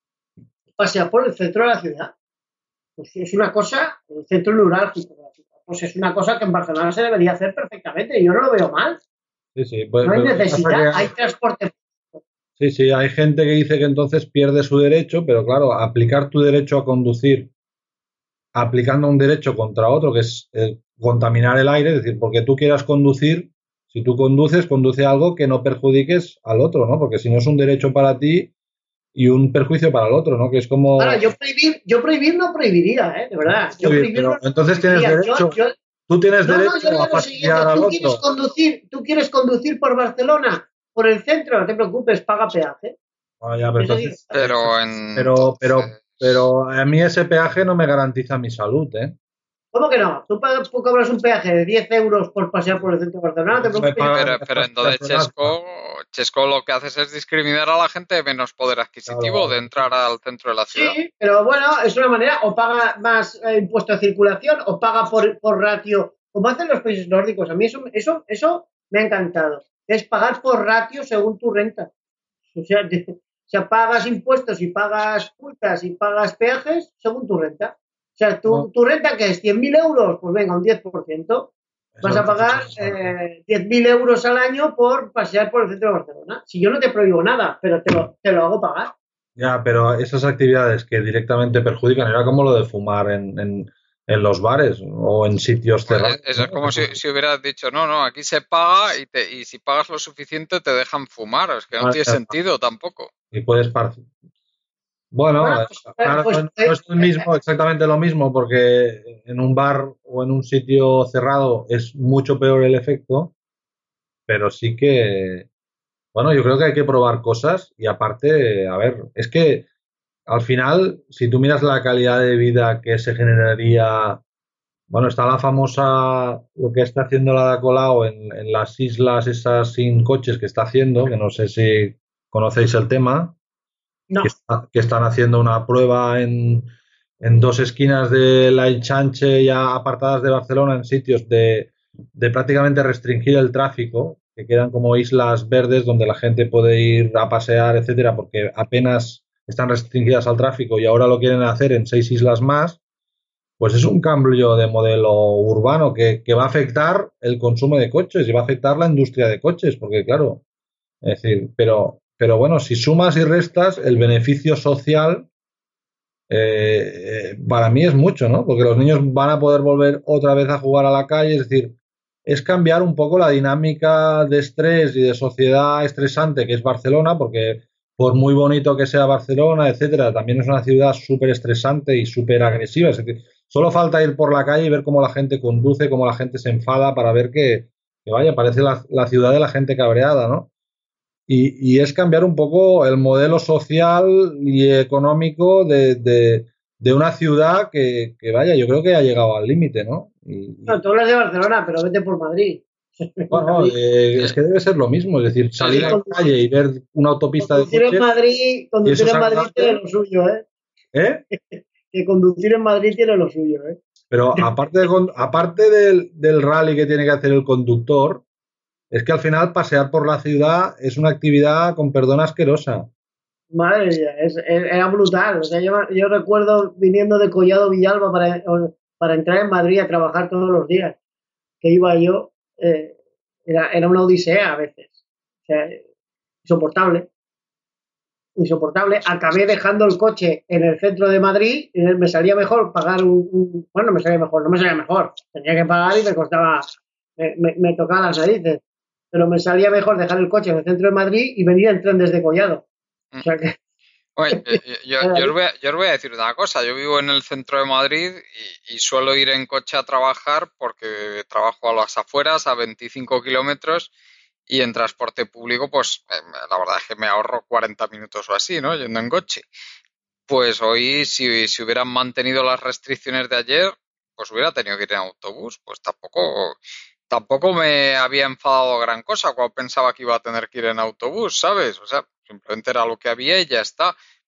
pasear por el centro de la ciudad. Pues es una cosa, el centro neurálgico de la ciudad. Pues es una cosa que en Barcelona se debería hacer perfectamente. Yo no lo veo mal. Sí, sí, pues, No hay pero necesidad, hay, hay transporte. sí, sí, hay gente que dice que entonces pierde su derecho, pero claro, aplicar tu derecho a conducir aplicando un derecho contra otro, que es eh, contaminar el aire, es decir, porque tú quieras conducir, si tú conduces, conduce algo que no perjudiques al otro, ¿no? Porque si no es un derecho para ti y un perjuicio para el otro, ¿no? Que es como... Ahora, yo prohibir, yo prohibir no prohibiría, ¿eh? De verdad. Yo Muy bien, prohibir pero no entonces tienes prohibiría. Yo, derecho, yo, tú tienes no, no, yo derecho a digo lo siguiente. fastidiar al Tú quieres otro. conducir, tú quieres conducir por Barcelona, por el centro, no te preocupes, paga peaje. Ah, ya, pero Eso digo. entonces, Pero pero, pero, entonces, pero a mí ese peaje no me garantiza mi salud, ¿eh? ¿Cómo que no? Tú pagas- tú cobras un peaje de diez euros por pasear por el centro de Barcelona, no te No me preocupes, yo pagan pero, de pero pasar entonces por alfa. Chesco, Chesco lo que haces es discriminar a la gente de menos poder Claro, adquisitivo a de ver. entrar al centro de la ciudad. sí, pero bueno, es una manera, o paga más eh, impuesto de circulación, o paga por, por ratio, como hacen los países nórdicos. A mí eso, eso, eso me ha encantado. Es pagar por ratio según tu renta. O sea, de- o sea, pagas impuestos y pagas multas y pagas peajes según tu renta. O sea, No, tu, tu renta que es cien mil euros, pues venga, un diez por ciento. Vas eso a no es pagar normal. eh, diez mil euros al año por pasear por el centro de Barcelona. Si yo no te prohíbo nada, pero te lo, te lo hago pagar. Ya, pero esas actividades que directamente perjudican, era como lo de fumar en, en, en los bares o en sitios Pues cerrados, eso es ¿no? como si, si hubieras dicho, no, no, aquí se paga y, te, y si pagas lo suficiente te dejan fumar. Es que no tiene sentido tampoco. Y puedes par- Bueno, Bueno, eh, pues, claro, pues no, no eh, es el mismo, exactamente lo mismo, porque en un bar o en un sitio cerrado es mucho peor el efecto, pero sí que, bueno, yo creo que hay que probar cosas y aparte, a ver, es que al final, si tú miras la calidad de vida que se generaría. Bueno, está la famosa, lo que está haciendo la Ada Colau en, en las islas esas sin coches que está haciendo, que no sé si conocéis el tema, que, no. está- que están haciendo una prueba en, en dos esquinas de la Elchanche, ya apartadas de Barcelona, en sitios de, de prácticamente restringir el tráfico, que quedan como islas verdes donde la gente puede ir a pasear, etcétera, porque apenas están restringidas al tráfico y ahora lo quieren hacer en seis islas más. Pues es un cambio de modelo urbano que, que va a afectar el consumo de coches y va a afectar la industria de coches, porque claro, es decir, pero, pero bueno, si sumas y restas, el beneficio social eh, eh, para mí es mucho, ¿no? Porque los niños van a poder volver otra vez a jugar a la calle, es decir, es cambiar un poco la dinámica de estrés y de sociedad estresante que es Barcelona, porque por muy bonito que sea Barcelona, etcétera, también es una ciudad súper estresante y súper agresiva. Es decir, solo falta ir por la calle y ver cómo la gente conduce, cómo la gente se enfada para ver que, que vaya, parece la, la ciudad de la gente cabreada, ¿no? Y, y es cambiar un poco el modelo social y económico de, de, de una ciudad que, que, vaya, yo creo que ha llegado al límite, ¿no? Y, No, y, tú hablas de Barcelona, pero vete por Madrid. bueno, Madrid. eh, Sí, es que debe ser lo mismo, es decir, sí, salir sí. a la calle y ver una autopista de Conducir en coches, Madrid, y eso conducir es en Madrid tiene agradable, lo suyo, ¿eh? ¿eh? Que conducir en Madrid tiene lo suyo, ¿eh? Pero aparte, de, aparte del, del rally que tiene que hacer el conductor, es que al final pasear por la ciudad es una actividad con perdón asquerosa. Madre mía, es, es- era brutal. O sea, yo, yo recuerdo viniendo de Collado Villalba para, para entrar en Madrid a trabajar todos los días, que iba yo, eh, era, era una odisea a veces. O sea, insoportable, insoportable. Acabé dejando el coche en el centro de Madrid y me salía mejor pagar un, un- bueno, me salía mejor, no me salía mejor. Tenía que pagar y me costaba, me, me, me tocaba las narices. Pero me salía mejor dejar el coche en el centro de Madrid y venir en tren desde Collado. O sea que Bueno, yo, yo, yo os voy a, yo os voy a decir una cosa. Yo vivo en el centro de Madrid y, y suelo ir en coche a trabajar porque trabajo a las afueras, a veinticinco kilómetros, y en transporte público, pues eh, la verdad es que me ahorro cuarenta minutos o así, ¿no? Yendo en coche. Pues hoy, si, si hubieran mantenido las restricciones de ayer, pues hubiera tenido que ir en autobús. Pues tampoco, tampoco me había enfadado gran cosa cuando pensaba que iba a tener que ir en autobús, ¿sabes? O sea, simplemente era lo que había y ya está.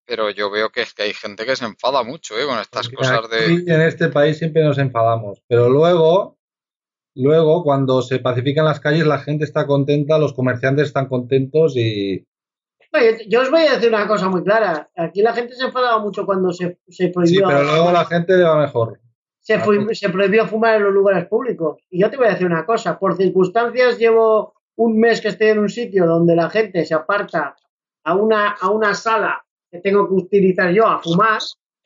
pero yo veo que es que hay gente que se enfada mucho, ¿eh? Con estas Porque cosas de... aquí en este país siempre nos enfadamos, pero luego, luego cuando se pacifican las calles, la gente está contenta, los comerciantes están contentos y Oye, yo os voy a decir una cosa muy clara. Aquí la gente se enfadaba mucho cuando se, se sí, prohibió pero luego la gente le va mejor. se, fui- se prohibió fumar en los lugares públicos. Y yo te voy a decir una cosa, por circunstancias llevo un mes que estoy en un sitio donde la gente se aparta a una, a una sala que tengo que utilizar yo a fumar,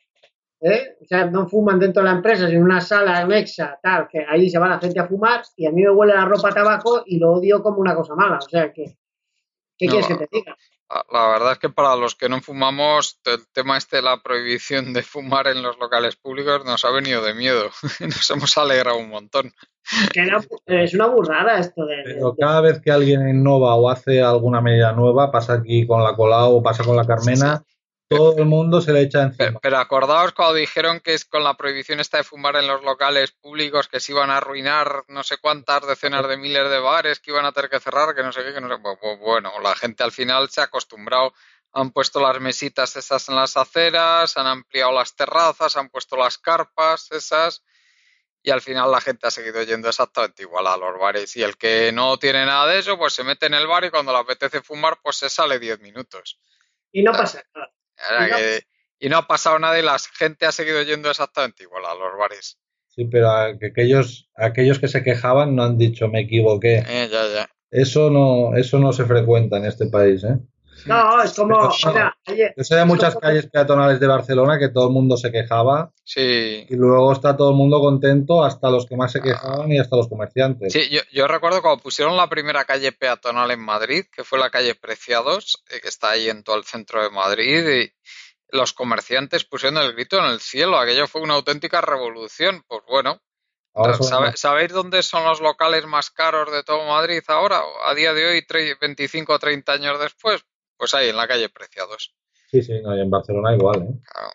¿eh? O sea, no fuman dentro de la empresa, sino en una sala anexa, tal, que ahí se va la gente a fumar y a mí me huele la ropa a tabaco y lo odio como una cosa mala. O sea, que, ¿qué No, quieres que te diga? la, la verdad es que para los que no fumamos, el tema este de la prohibición de fumar en los locales públicos nos ha venido de miedo. Nos hemos alegrado un montón. Es que era- es una burrada esto de, de- Pero de- cada vez que alguien innova o hace alguna medida nueva, pasa aquí con la Colau o pasa con la Carmena, todo el mundo se le echa Pero, encima. pero acordaos cuando dijeron que es con la prohibición esta de fumar en los locales públicos que se iban a arruinar no sé cuántas decenas de miles de bares, que iban a tener que cerrar, que no sé qué, que no sé. Bu- bu- Bueno, la gente al final se ha acostumbrado. Han puesto las mesitas esas en las aceras, han ampliado las terrazas, han puesto las carpas esas y al final la gente ha seguido yendo exactamente igual a los bares. Y el que no tiene nada de eso, pues se mete en el bar y cuando le apetece fumar, pues se sale diez minutos. y no pasa nada. Y Ahora no, que- y no ha pasado nada y la gente ha seguido yendo exactamente igual a los bares. Sí, pero a- que aquellos, aquellos que se quejaban no han dicho me equivoqué. Eh, ya, ya. Eso no, eso no se frecuenta en este país, ¿eh? no, es Pero como, no, mira, ayer, yo sé de es muchas como calles peatonales de Barcelona que todo el mundo se quejaba Sí. y luego está todo el mundo contento, hasta los que más se Ah, quejaban y hasta los comerciantes. sí, yo, yo recuerdo cuando pusieron la primera calle peatonal en Madrid, que fue la calle Preciados, eh, que está ahí en todo el centro de Madrid, y los comerciantes pusieron el grito en el cielo. Aquello fue una auténtica revolución. Pues bueno, Ahora son las ¿sabe- más... ¿sabéis dónde son los locales más caros de todo Madrid ahora? A día de hoy, tre- veinticinco o treinta años después, pues ahí en la calle Preciados. Sí, sí, no, y en Barcelona igual, ¿eh? Claro.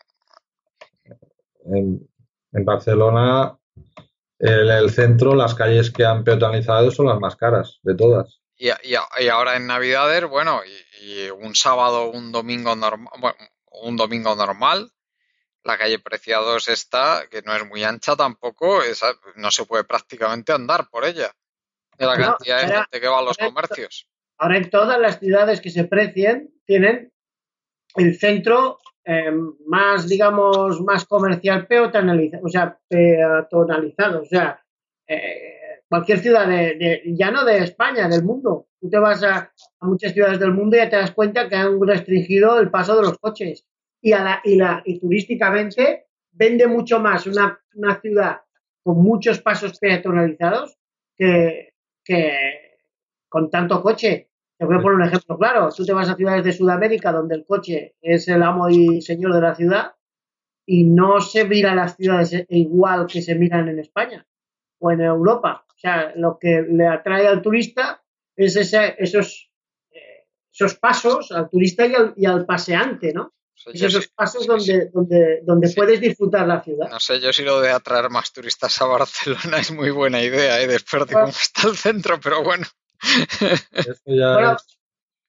En, en Barcelona, en el centro, las calles que han peatonalizado son las más caras de todas. Y, y, y ahora en Navidades, bueno, y, y un sábado, un domingo normal, bueno, un domingo normal, la calle Preciados está, que no es muy ancha tampoco, esa, no se puede prácticamente andar por ella, de la no, cantidad de ahora, gente que va a los ahora en to- comercios. ahora en todas las ciudades que se precien tienen el centro eh, más, digamos, más comercial peatonalizado, o sea, peatonalizado, o sea, eh, cualquier ciudad de, de- ya no de España, del mundo. Tú te vas a, a muchas ciudades del mundo y ya te das cuenta que han restringido el paso de los coches. Y, a la, y, la, y turísticamente vende mucho más una, una ciudad con muchos pasos peatonalizados que, que con tanto coche. Te voy a poner un ejemplo claro. Tú te vas a ciudades de Sudamérica donde el coche es el amo y señor de la ciudad y no se mira las ciudades igual que se miran en España o en Europa. O sea, lo que le atrae al turista es ese, esos, eh, esos pasos al turista y al, y al paseante, ¿no? No sé Es yo si, esos pasos sí, sí, donde, donde, donde sí. puedes disfrutar la ciudad. No sé yo si lo de atraer más turistas a Barcelona es muy buena idea, ¿eh? Después de cómo Bueno, está el centro, pero bueno. Eso ya bueno, es...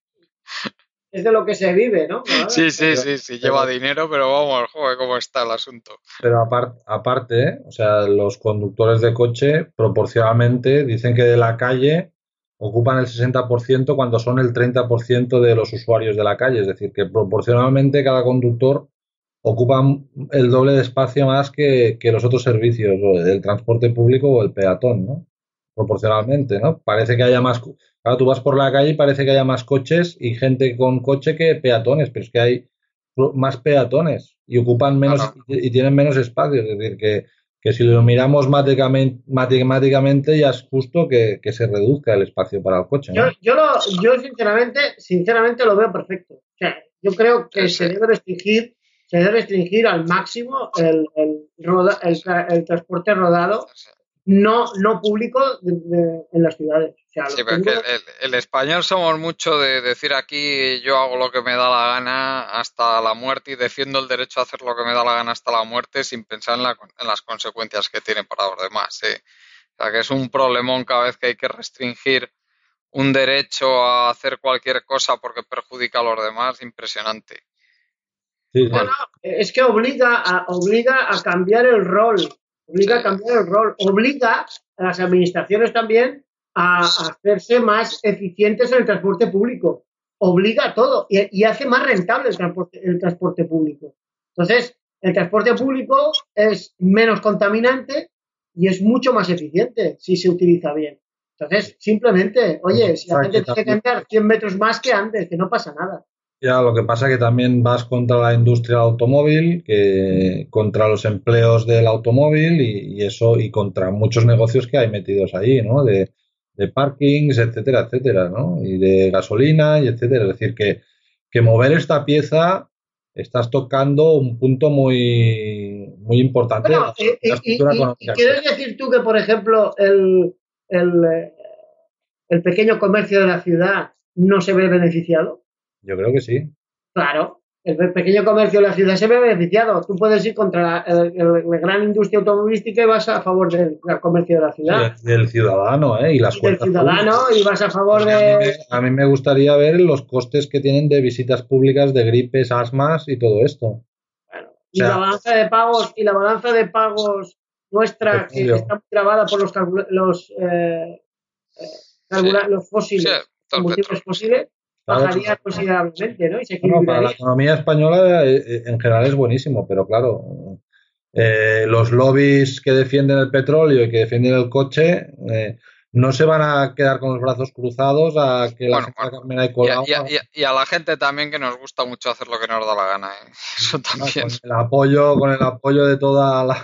es de lo que se vive, ¿no? Sí, sí, Pero, sí, sí, lleva pero, dinero, pero vamos, joder, cómo está el asunto. pero apar- aparte, ¿eh? O sea, los conductores de coche proporcionalmente dicen que de la calle ocupan el sesenta por ciento cuando son el treinta por ciento de los usuarios de la calle. Es decir, que proporcionalmente cada conductor ocupa el doble de espacio más que, que los otros servicios, o el transporte público o el peatón, ¿no? Proporcionalmente, ¿no? Parece que haya más... co- Claro, tú vas por la calle y parece que haya más coches y gente con coche que peatones, pero es que hay pro- más peatones y ocupan menos Claro. y tienen menos espacio. Es decir, que, que si lo miramos matemáticamente, matemáticamente ya es justo que, que se reduzca el espacio para el coche, Yo, ¿no? yo, lo, yo sinceramente, sinceramente lo veo perfecto. O sea, yo creo Sí, que sí, se debe restringir, se debe restringir al máximo el, el, roda- el, sí, tra- el transporte rodado sí. no, no público de- de- en las ciudades. O sea, Sí, los pero es que el, públicos, el- el español somos mucho de decir aquí yo hago lo que me da la gana hasta la muerte y defiendo el derecho a hacer lo que me da la gana hasta la muerte sin pensar en, la- en las consecuencias que tiene para los demás. Sí. O sea, que es un problemón cada vez que hay que restringir un derecho a hacer cualquier cosa porque perjudica a los demás, impresionante. Sí, No, no, es que obliga a, obliga a cambiar el rol, obliga a cambiar el rol, obliga a las administraciones también a, a hacerse más eficientes en el transporte público, obliga a todo y, y hace más rentable el transporte, el transporte público. Entonces, el transporte público es menos contaminante y es mucho más eficiente si se utiliza bien. Entonces, simplemente, oye, si la gente tiene que andar cien metros más que antes, que no pasa nada. Ya, lo que pasa es que también vas contra la industria del automóvil, que contra los empleos del automóvil y, y eso, y contra muchos negocios que hay metidos ahí, ¿no? De, de parkings, etcétera, etcétera, ¿no? Y de gasolina, y etcétera. Es decir, que, que mover esta pieza estás tocando un punto muy, muy importante Bueno, de y, la estructura y, y, y económica. ¿quieres decir tú que, por ejemplo, el, el, eh, el pequeño comercio de la ciudad no se ve beneficiado? Yo creo que sí. Claro, el pequeño comercio de la ciudad se ve beneficiado. Tú puedes ir contra la, el, el- la gran industria automovilística y vas a favor del, del comercio de la Y ciudad. del, del ciudadano, ¿eh? Y las Y del cuentas públicas. ciudadano y vas a favor Porque a mí, me, de... a mí me gustaría ver los costes que tienen de visitas públicas, de gripes, asmas y todo esto. O Bueno, y sea, la balanza de pagos y la balanza de pagos nuestra que petróleo. está muy grabada por los, calcula- los, eh, eh, calcula- los Sí, fósiles, todo el combustibles petróleo. fósiles, Claro, bajaría considerablemente, ¿no? Y se bueno, para la equilibraría. economía española eh, eh, en general es buenísimo, pero claro, eh, los lobbies que defienden el petróleo y que defienden el coche eh, no se van a quedar con los brazos cruzados a que la Bueno, gente de bueno. la Carmena y Y a, Colau y a- y a- y a la gente también que nos gusta mucho hacer lo que nos da la gana, ¿eh? Eso haga también. con el apoyo, con el apoyo de toda la,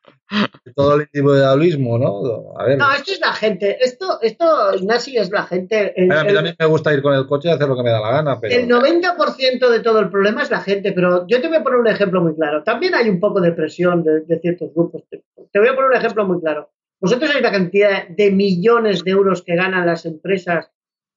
de todo el individualismo, ¿no? A ver, No, esto es la gente. Esto, esto, Ignasi, es la gente. El, a mí el, también me gusta ir con el coche y hacer lo que me da la gana, pero el noventa por ciento de todo el problema es la gente, pero yo te voy a poner un ejemplo muy claro. También hay un poco de presión de, de ciertos grupos. Te, te voy a poner un ejemplo muy claro. Vosotros sabéis la cantidad de millones de euros que ganan las empresas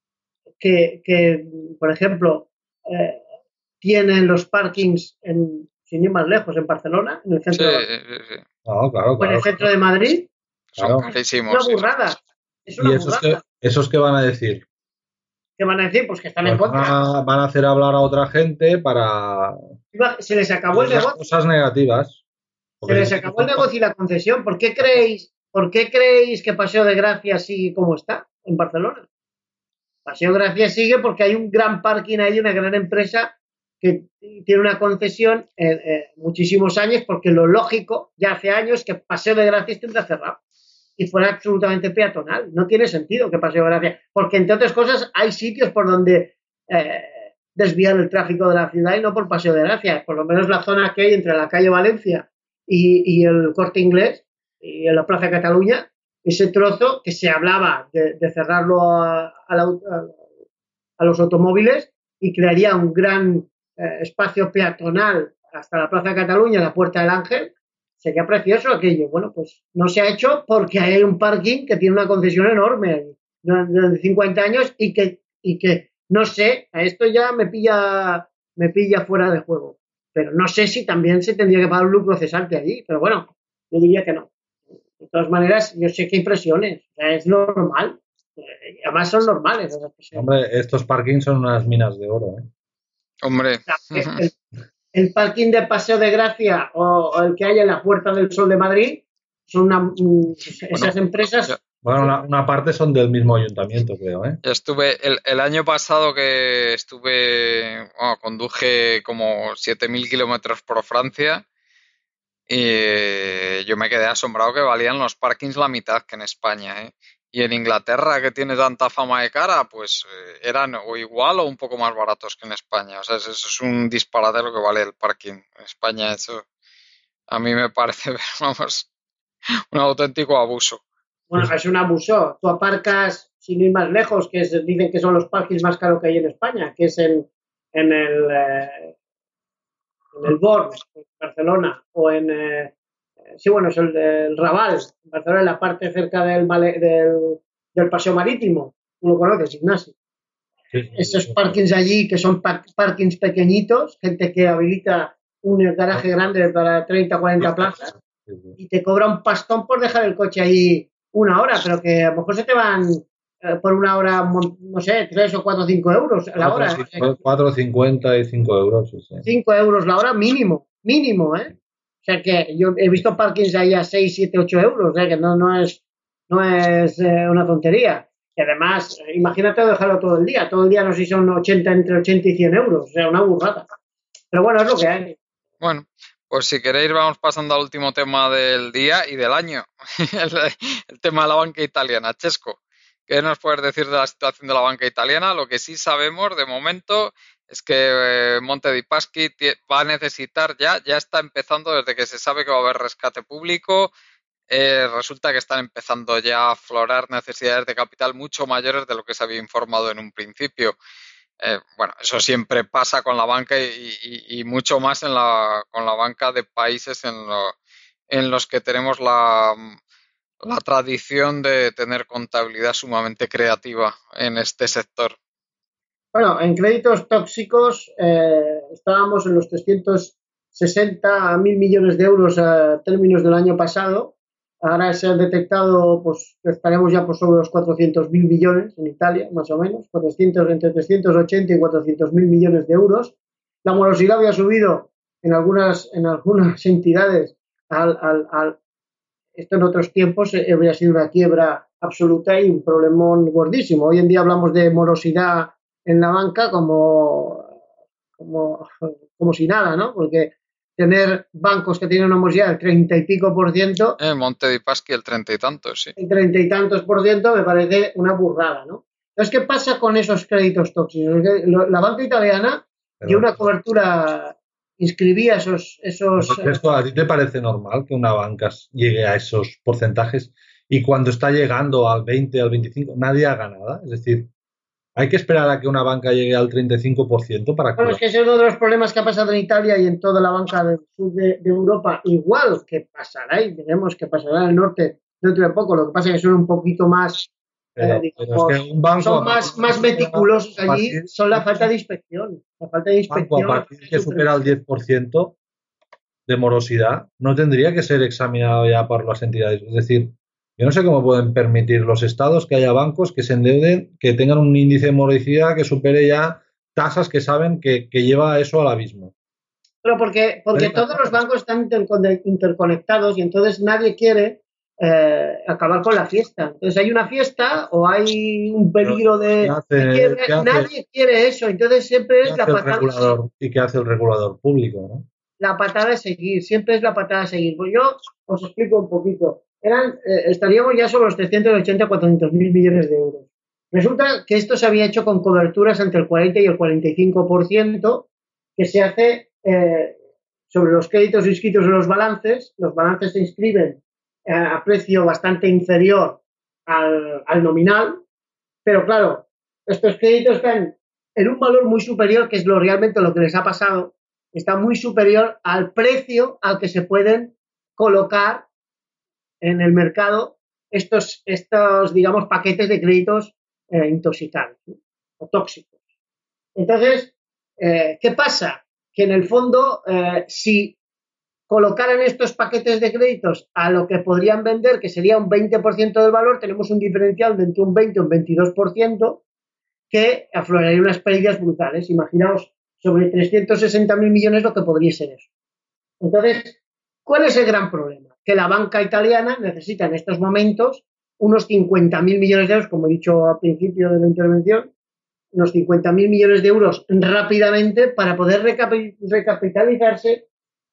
que, que por ejemplo, eh, tienen los parkings, en, sin ir más lejos, en Barcelona, en el Sí, centro de Barcelona, sí, sí. no, claro, o en el claro, centro de Madrid. Son claro. Es carísimos, una sí, son burrada. carísimos. Es Y una esos que, burrada. esos que van a decir, ¿Qué van a decir? Pues que están en pues van contra. a, van a hacer hablar a otra gente para Se les acabó el las negocio. cosas negativas. Se Porque les si acabó el negocio y la concesión. ¿Por qué creéis, por qué creéis que Paseo de Gracia sigue como está en Barcelona? Paseo de Gracia sigue porque hay un gran parking ahí, una gran empresa que tiene una concesión en, en muchísimos años, porque lo lógico, ya hace años, que Paseo de Gracia tendrá cerrado y fuera absolutamente peatonal. No tiene sentido que Paseo de Gracia, porque entre otras cosas hay sitios por donde eh, desviar el tráfico de la ciudad y no por Paseo de Gracia. Por lo menos la zona que hay entre la calle Valencia y, y el Corte Inglés y en la Plaza Cataluña, ese trozo que se hablaba de, de cerrarlo a, a, la, a, a los automóviles y crearía un gran eh, espacio peatonal hasta la Plaza Cataluña, la Puerta del Ángel, sería precioso aquello. Bueno, pues no se ha hecho porque hay un parking que tiene una concesión enorme de cincuenta años y que, y que no sé, a esto ya me pilla, me pilla fuera de juego. Pero no sé si también se tendría que pagar un lucro cesante allí, pero bueno, yo diría que no. De todas maneras, yo sé que hay presiones, o sea, es normal. Además son normales esas presiones. Hombre, estos parkings son unas minas de oro, ¿eh? Hombre. O sea, el, el parking de Paseo de Gracia o, o el que hay en la Puerta del Sol de Madrid son una, esas Bueno, empresas. yo, Bueno, una, una parte son del mismo ayuntamiento, creo, ¿eh? yo estuve el, el año pasado que estuve, bueno, conduje como siete mil kilómetros por Francia y yo me quedé asombrado que valían los parkings la mitad que en España, ¿eh? Y en Inglaterra, que tiene tanta fama de cara, pues eh, eran o igual o un poco más baratos que en España. O sea, eso, eso es un disparate lo que vale el parking. En España eso a mí me parece, vamos, un auténtico abuso. Bueno, es un abuso. Tú aparcas, sin ir más lejos, que es, dicen que son los parkings más caros que hay en España, que es en, en el eh, en el Born, en Barcelona, o en eh, sí, bueno, es el, el Raval, en Barcelona, en la parte cerca del, del, del Paseo Marítimo. Tú lo conoces, Ignacio. Sí, sí, Esos sí. parkings allí, que son par parkings pequeñitos, gente que habilita un garaje grande para treinta, cuarenta plazas, y te cobra un pastón por dejar el coche ahí una hora, pero que a lo mejor se te van eh, por una hora, no sé, tres o cuatro o cinco euros a la hora. cuatro cincuenta y cinco euros. Sí, sí. cinco euros la hora mínimo, mínimo, ¿eh? O sea que yo he visto parkings ahí a seis, siete, ocho euros, o sea que no, no es, no es eh, una tontería. Y además, imagínate dejarlo todo el día. Todo el día no sé si son ochenta, entre ochenta y cien euros, o sea, una burrada. Pero bueno, es lo que hay. Bueno, pues si queréis vamos pasando al último tema del día y del año, el, el tema de la banca italiana. Chesco, ¿qué nos puedes decir de la situación de la banca italiana? Lo que sí sabemos de momento es que eh, Monte dei Paschi va a necesitar ya, ya está empezando desde que se sabe que va a haber rescate público, eh, resulta que están empezando ya a aflorar necesidades de capital mucho mayores de lo que se había informado en un principio. Eh, bueno, eso siempre pasa con la banca y, y, y mucho más en la, con la banca de países en, lo, en los que tenemos la, la tradición de tener contabilidad sumamente creativa en este sector. Bueno, en créditos tóxicos eh, estábamos en los trescientos sesenta mil millones de euros a términos del año pasado. Ahora se han detectado, pues estaremos ya por sobre los cuatrocientos mil millones en Italia, más o menos, cuatrocientos, entre trescientos ochenta y cuatrocientos mil millones de euros. La morosidad había subido en algunas, en algunas entidades. Al, al, al, esto en otros tiempos eh, habría sido una quiebra absoluta y un problemón gordísimo. Hoy en día hablamos de morosidad en la banca como, como, como si nada, ¿no? Porque tener bancos que tienen una morosidad del treinta y pico por ciento. En Monte dei Paschi el treinta y tantos, sí. El treinta y tantos por ciento me parece una burrada, ¿no? Entonces, ¿qué pasa con esos créditos tóxicos? La banca italiana dio una cobertura, inscribía esos... esos ¿Esto a ti te parece normal que una banca llegue a esos porcentajes y cuando está llegando al veinte, al veinticinco, nadie haga nada? Es decir, ¿hay que esperar a que una banca llegue al treinta y cinco por ciento para que... Bueno, es que ese es uno de los problemas que ha pasado en Italia y en toda la banca del sur de, de Europa. Igual que pasará y veremos que pasará en el norte dentro de poco. Lo que pasa es que son un poquito más... Pero, eh, digamos, pero es que un banco, son más, más meticulosos allí, partir, son la falta de inspección. La falta de inspección... Banco, a partir que supera el diez por ciento de morosidad, no tendría que ser examinado ya por las entidades. Es decir, yo no sé cómo pueden permitir los estados que haya bancos que se endeuden, que tengan un índice de morosidad que supere ya tasas que saben que, que lleva eso al abismo. Pero porque, porque todos los bancos están interconectados y entonces nadie quiere eh, acabar con la fiesta. Entonces hay una fiesta o hay un peligro de... ¿Qué hace, quiere, ¿qué hace, nadie quiere eso, entonces siempre es la patada... Regulador, ¿y qué hace el regulador público? ¿No? La patada de seguir, siempre es la patada de seguir. Pues yo os explico un poquito. Eran, eh, estaríamos ya sobre los trescientos ochenta a cuatrocientos mil millones de euros. Resulta que esto se había hecho con coberturas entre el cuarenta y el cuarenta y cinco por ciento que se hace eh, sobre los créditos inscritos en los balances. Los balances se inscriben eh, a precio bastante inferior al, al nominal, pero claro, estos créditos están en un valor muy superior, que es lo realmente lo que les ha pasado, está muy superior al precio al que se pueden colocar en el mercado estos, estos digamos, paquetes de créditos eh, intoxicantes, ¿no? O tóxicos. Entonces, eh, ¿qué pasa? Que en el fondo, eh, si colocaran estos paquetes de créditos a lo que podrían vender, que sería un veinte por ciento del valor, tenemos un diferencial de entre un veinte y un veintidós por ciento que afloraría unas pérdidas brutales. Imaginaos, sobre trescientos sesenta mil millones lo que podría ser eso. Entonces, ¿cuál es el gran problema? Que la banca italiana necesita en estos momentos unos cincuenta mil millones de euros, como he dicho al principio de la intervención, unos cincuenta mil millones de euros rápidamente para poder recapitalizarse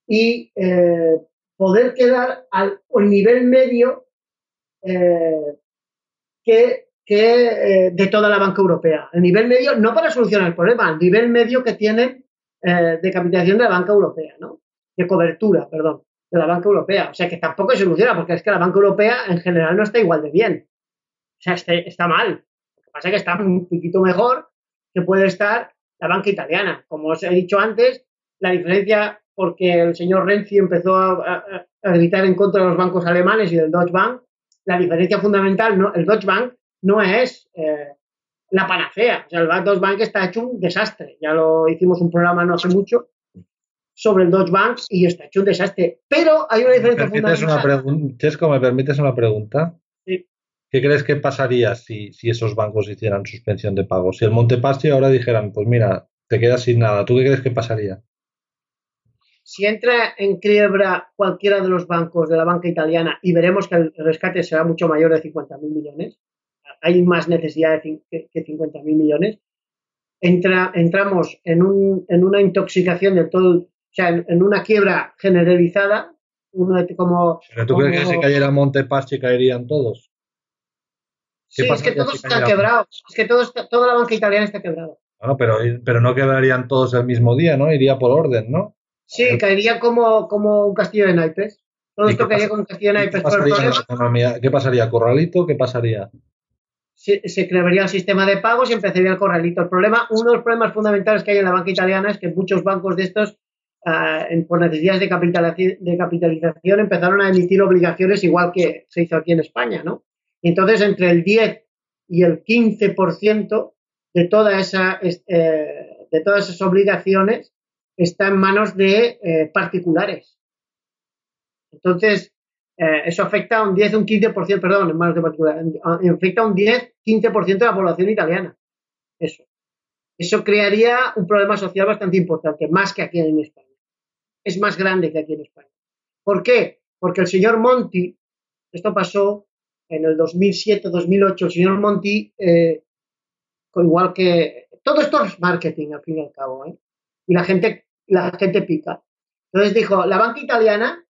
y eh, poder quedar al, al nivel medio eh, que, que eh, de toda la banca europea. El nivel medio, no para solucionar el problema, el nivel medio que tiene eh, de capitalización de la banca europea, ¿no? De cobertura, perdón, de la banca europea. O sea, que tampoco se soluciona, porque es que la banca europea en general no está igual de bien. O sea, este, está mal. Lo que pasa es que está un poquito mejor que puede estar la banca italiana. Como os he dicho antes, la diferencia, porque el señor Renzi empezó a, a, a gritar en contra de los bancos alemanes y del Deutsche Bank, la diferencia fundamental, ¿no? El Deutsche Bank no es eh, la panacea. O sea, el Deutsche Bank está hecho un desastre. Ya lo hicimos un programa no hace mucho sobre el Deutsche Bank y está hecho un desastre. Pero hay una diferencia ¿Me permites fundamental. Una Chesco, ¿me permites una pregunta? Sí. ¿qué crees que pasaría si, si esos bancos hicieran suspensión de pagos? Si el Montepaschi ahora dijeran, pues mira, te quedas sin nada, ¿tú qué crees que pasaría? Si entra en quiebra cualquiera de los bancos de la banca italiana y veremos que el rescate será mucho mayor de cincuenta mil millones, hay más necesidad de que cincuenta mil millones, entra, entramos en, un, en una intoxicación de todo, o sea, en, en una quiebra generalizada, una, como, ¿Pero tú como... crees que si cayera Montepaschi caerían todos? ¿Qué Sí, es que pasaría todo si está cayera? quebrado, es que todo está, toda la banca italiana está quebrada. Bueno, pero, pero no quedarían todos el mismo día, ¿no? Iría por orden, ¿no? Sí, caería como, como un castillo de naipes. Todo ¿Y qué esto caería pasa- como un castillo de ¿Y qué naipes. Pero el pasaría en la problema, economía? ¿Qué pasaría? ¿Corralito? ¿Qué pasaría? se, se crearía el sistema de pagos y empezaría el corralito. El problema, uno de los problemas fundamentales que hay en la banca italiana es que muchos bancos de estos, uh, en, por necesidades de capitalización, de capitalización, empezaron a emitir obligaciones igual que se hizo aquí en España, ¿no? Y entonces, entre el diez y el quince por ciento de, toda esa, eh, de todas esas obligaciones está en manos de eh, particulares. Entonces, eh, eso afecta a un diez, un quince por ciento, perdón, en manos de particulares, afecta a un diez, quince por ciento de la población italiana. Eso. Eso crearía un problema social bastante importante, más que aquí en España. Es más grande que aquí en España. ¿Por qué? Porque el señor Monti, esto pasó en el dos mil siete, dos mil ocho, el señor Monti, eh, igual que... Todo esto es marketing, al fin y al cabo, ¿eh? Y la gente, la gente pica. Entonces dijo, la banca italiana,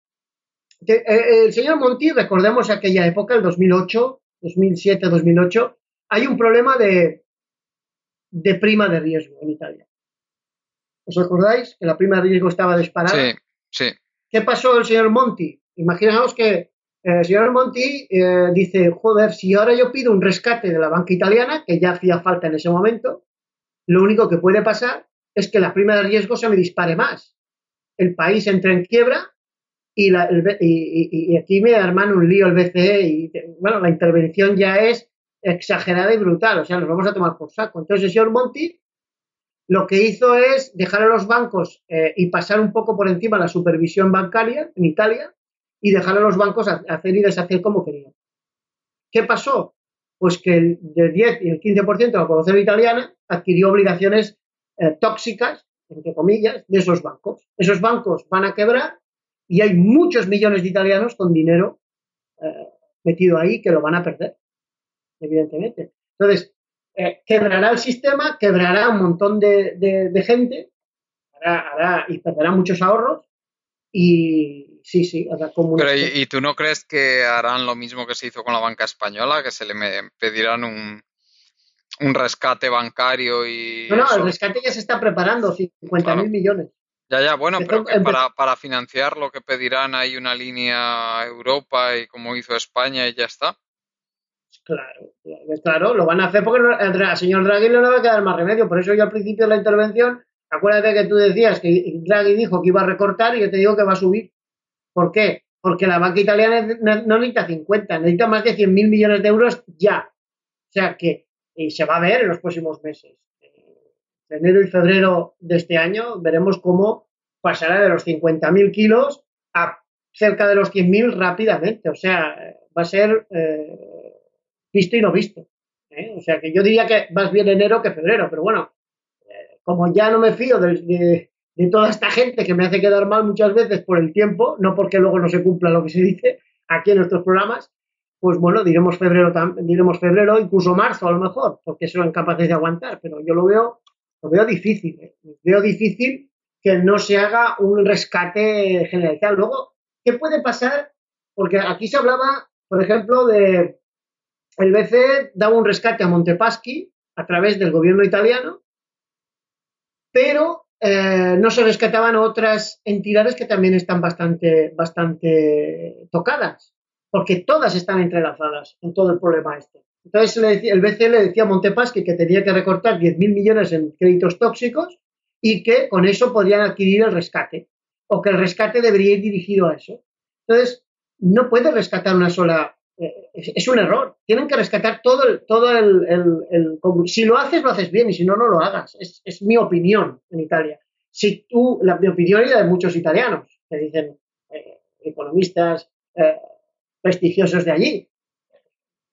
el señor Monti, recordemos aquella época, el dos mil ocho, dos mil siete, dos mil ocho, hay un problema de, de prima de riesgo en Italia. ¿Os acordáis? Que la prima de riesgo estaba disparada. Sí, sí. ¿Qué pasó el señor Monti? Imaginaos que el señor Monti eh, dice, joder, si ahora yo pido un rescate de la banca italiana, que ya hacía falta en ese momento, lo único que puede pasar es que la prima de riesgo se me dispare más. El país entra en quiebra y, la, el, y, y, y aquí me arman un lío el B C E y, bueno, la intervención ya es exagerada y brutal, o sea, nos vamos a tomar por saco. Entonces el señor Monti lo que hizo es dejar a los bancos eh, y pasar un poco por encima la supervisión bancaria en Italia y dejar a los bancos a, a hacer y deshacer como querían. ¿Qué pasó? Pues que el, del diez y el quince por ciento de la población italiana adquirió obligaciones eh, tóxicas, entre comillas, de esos bancos. Esos bancos van a quebrar y hay muchos millones de italianos con dinero eh, metido ahí que lo van a perder, evidentemente. Entonces, eh, quebrará el sistema, quebrará un montón de, de, de gente hará, hará, y perderá muchos ahorros y sí, sí, hará como una... Pero ¿y, ¿y tú no crees que harán lo mismo que se hizo con la banca española, que se le pedirán un, un rescate bancario y No, no, el eso? rescate ya se está preparando, cincuenta mil Claro. millones. Ya, ya, bueno, Empezó, pero que empezó, para, para financiar lo que pedirán hay una línea Europa y como hizo España y ya está. Claro, claro, lo van a hacer porque al señor Draghi no le va a quedar más remedio. Por eso yo al principio de la intervención, acuérdate que tú decías que Draghi dijo que iba a recortar y yo te digo que va a subir. ¿Por qué? Porque la banca italiana no necesita cincuenta, necesita más de cien mil millones de euros ya. O sea que y se va a ver en los próximos meses. En enero y febrero de este año veremos cómo pasará de los cincuenta mil kilos a cerca de los cien mil rápidamente. O sea, va a ser... Eh, visto y no visto. ¿eh? O sea que yo diría que más bien enero que febrero, pero bueno, eh, como ya no me fío de, de, de, toda esta gente que me hace quedar mal muchas veces por el tiempo, no porque luego no se cumpla lo que se dice aquí en nuestros programas, pues bueno, diremos febrero, diremos febrero, incluso marzo a lo mejor, porque son capaces de aguantar, pero yo lo veo, lo veo difícil, ¿eh? veo difícil que no se haga un rescate generalizado. Luego, ¿qué puede pasar? Porque aquí se hablaba, por ejemplo, de el B C E daba un rescate a Montepaschi a través del gobierno italiano, pero eh, no se rescataban otras entidades que también están bastante, bastante tocadas, porque todas están entrelazadas en todo el problema este. Entonces le decía, el B C E le decía a Montepaschi que tenía que recortar diez mil millones en créditos tóxicos y que con eso podrían adquirir el rescate, o que el rescate debería ir dirigido a eso. Entonces, no puede rescatar una sola... Es, es un error. Tienen que rescatar todo el, todo el, el, el, si lo haces, lo haces bien y si no, no lo hagas. Es, es mi opinión en Italia. Si tú, la, mi opinión y la de muchos italianos, que dicen eh, economistas eh, prestigiosos de allí.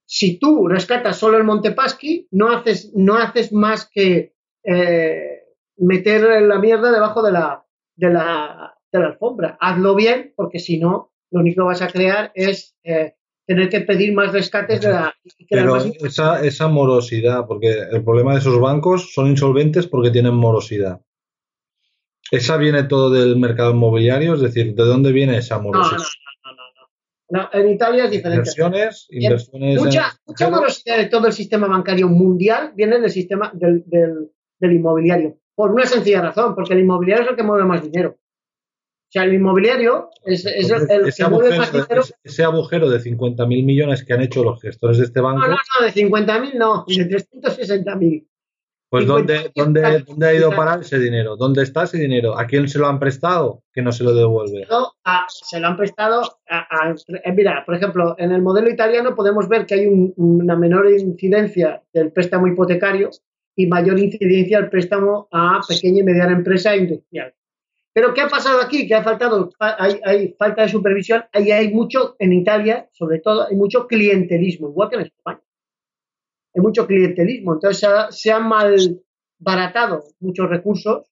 si tú rescatas solo el Montepaschi, no haces, no haces más que eh, meter la mierda debajo de la, de, la, de la alfombra. Hazlo bien, porque si no, lo único que vas a crear es eh, tener que pedir más rescates de la... Pero más esa, esa morosidad, porque el problema de esos bancos son insolventes porque tienen morosidad. ¿Esa viene todo del mercado inmobiliario? Es decir, ¿de dónde viene esa morosidad? No, no, no, no, no. no en Italia es diferente. Inversiones, inversiones mucha, mucha morosidad de todo el sistema bancario mundial viene del sistema del, del, del inmobiliario. Por una sencilla razón, porque el inmobiliario es el que mueve más dinero. O sea, el inmobiliario es, es el, el ese que mueve más dinero. Ese, ese agujero de cincuenta mil millones que han hecho los gestores de este banco. No, no, no, de cincuenta mil no, de trescientos sesenta mil. Pues ¿dónde, dónde, ¿dónde ha ido a parar ese dinero? ¿Dónde está ese dinero? ¿A quién se lo han prestado? Que no se lo devuelve. A, se lo han prestado a, a, a, mira, por ejemplo, en el modelo italiano podemos ver que hay un, una menor incidencia del préstamo hipotecario y mayor incidencia del préstamo a pequeña y mediana empresa industrial. Pero ¿qué ha pasado aquí? Que ha faltado, hay, hay falta de supervisión, y hay mucho, en Italia, sobre todo, hay mucho clientelismo, igual que en España. Hay mucho clientelismo, entonces se, ha, se han malbaratado muchos recursos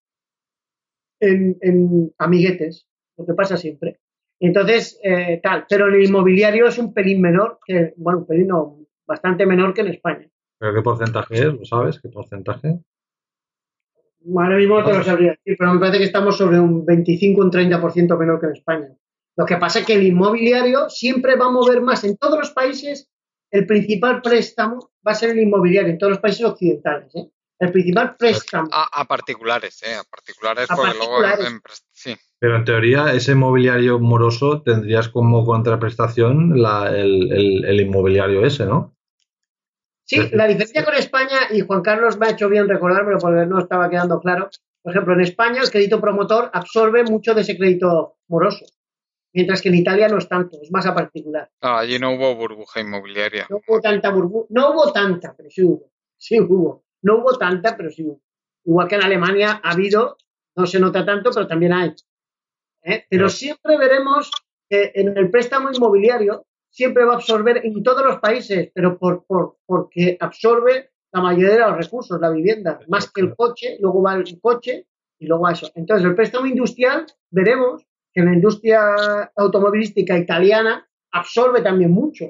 en, en amiguetes, lo que pasa siempre. Entonces, eh, tal, pero en el inmobiliario es un pelín menor, que, bueno, un pelín no, bastante menor que en España. ¿Pero qué porcentaje es? ¿Lo sabes? ¿Qué porcentaje? Ahora mismo no te lo sabría decir, pero me parece que estamos sobre un veinticinco o un treinta por ciento menor que en España. Lo que pasa es que el inmobiliario siempre va a mover más. En todos los países, el principal préstamo va a ser el inmobiliario, en todos los países occidentales. ¿eh? El principal préstamo. A, a particulares, ¿eh? A particulares, a porque particulares. luego... En, en, sí. Pero en teoría, ese mobiliario moroso tendrías como contraprestación la, el, el, el inmobiliario ese, ¿no? Sí, la diferencia con España, y Juan Carlos me ha hecho bien recordármelo porque no estaba quedando claro, por ejemplo, en España el crédito promotor absorbe mucho de ese crédito moroso, mientras que en Italia no es tanto, es más a particular. Ah, allí no hubo burbuja inmobiliaria. No hubo tanta burbuja, no hubo tanta, pero sí hubo, sí hubo, no hubo tanta, pero sí hubo. Igual que en Alemania ha habido, no se nota tanto, pero también hay. ¿eh? Pero siempre veremos que en el préstamo inmobiliario siempre va a absorber en todos los países, pero por, por, porque absorbe la mayoría de los recursos, la vivienda, más que el coche, luego va el coche y luego va eso. Entonces, el préstamo industrial, veremos que la industria automovilística italiana absorbe también mucho.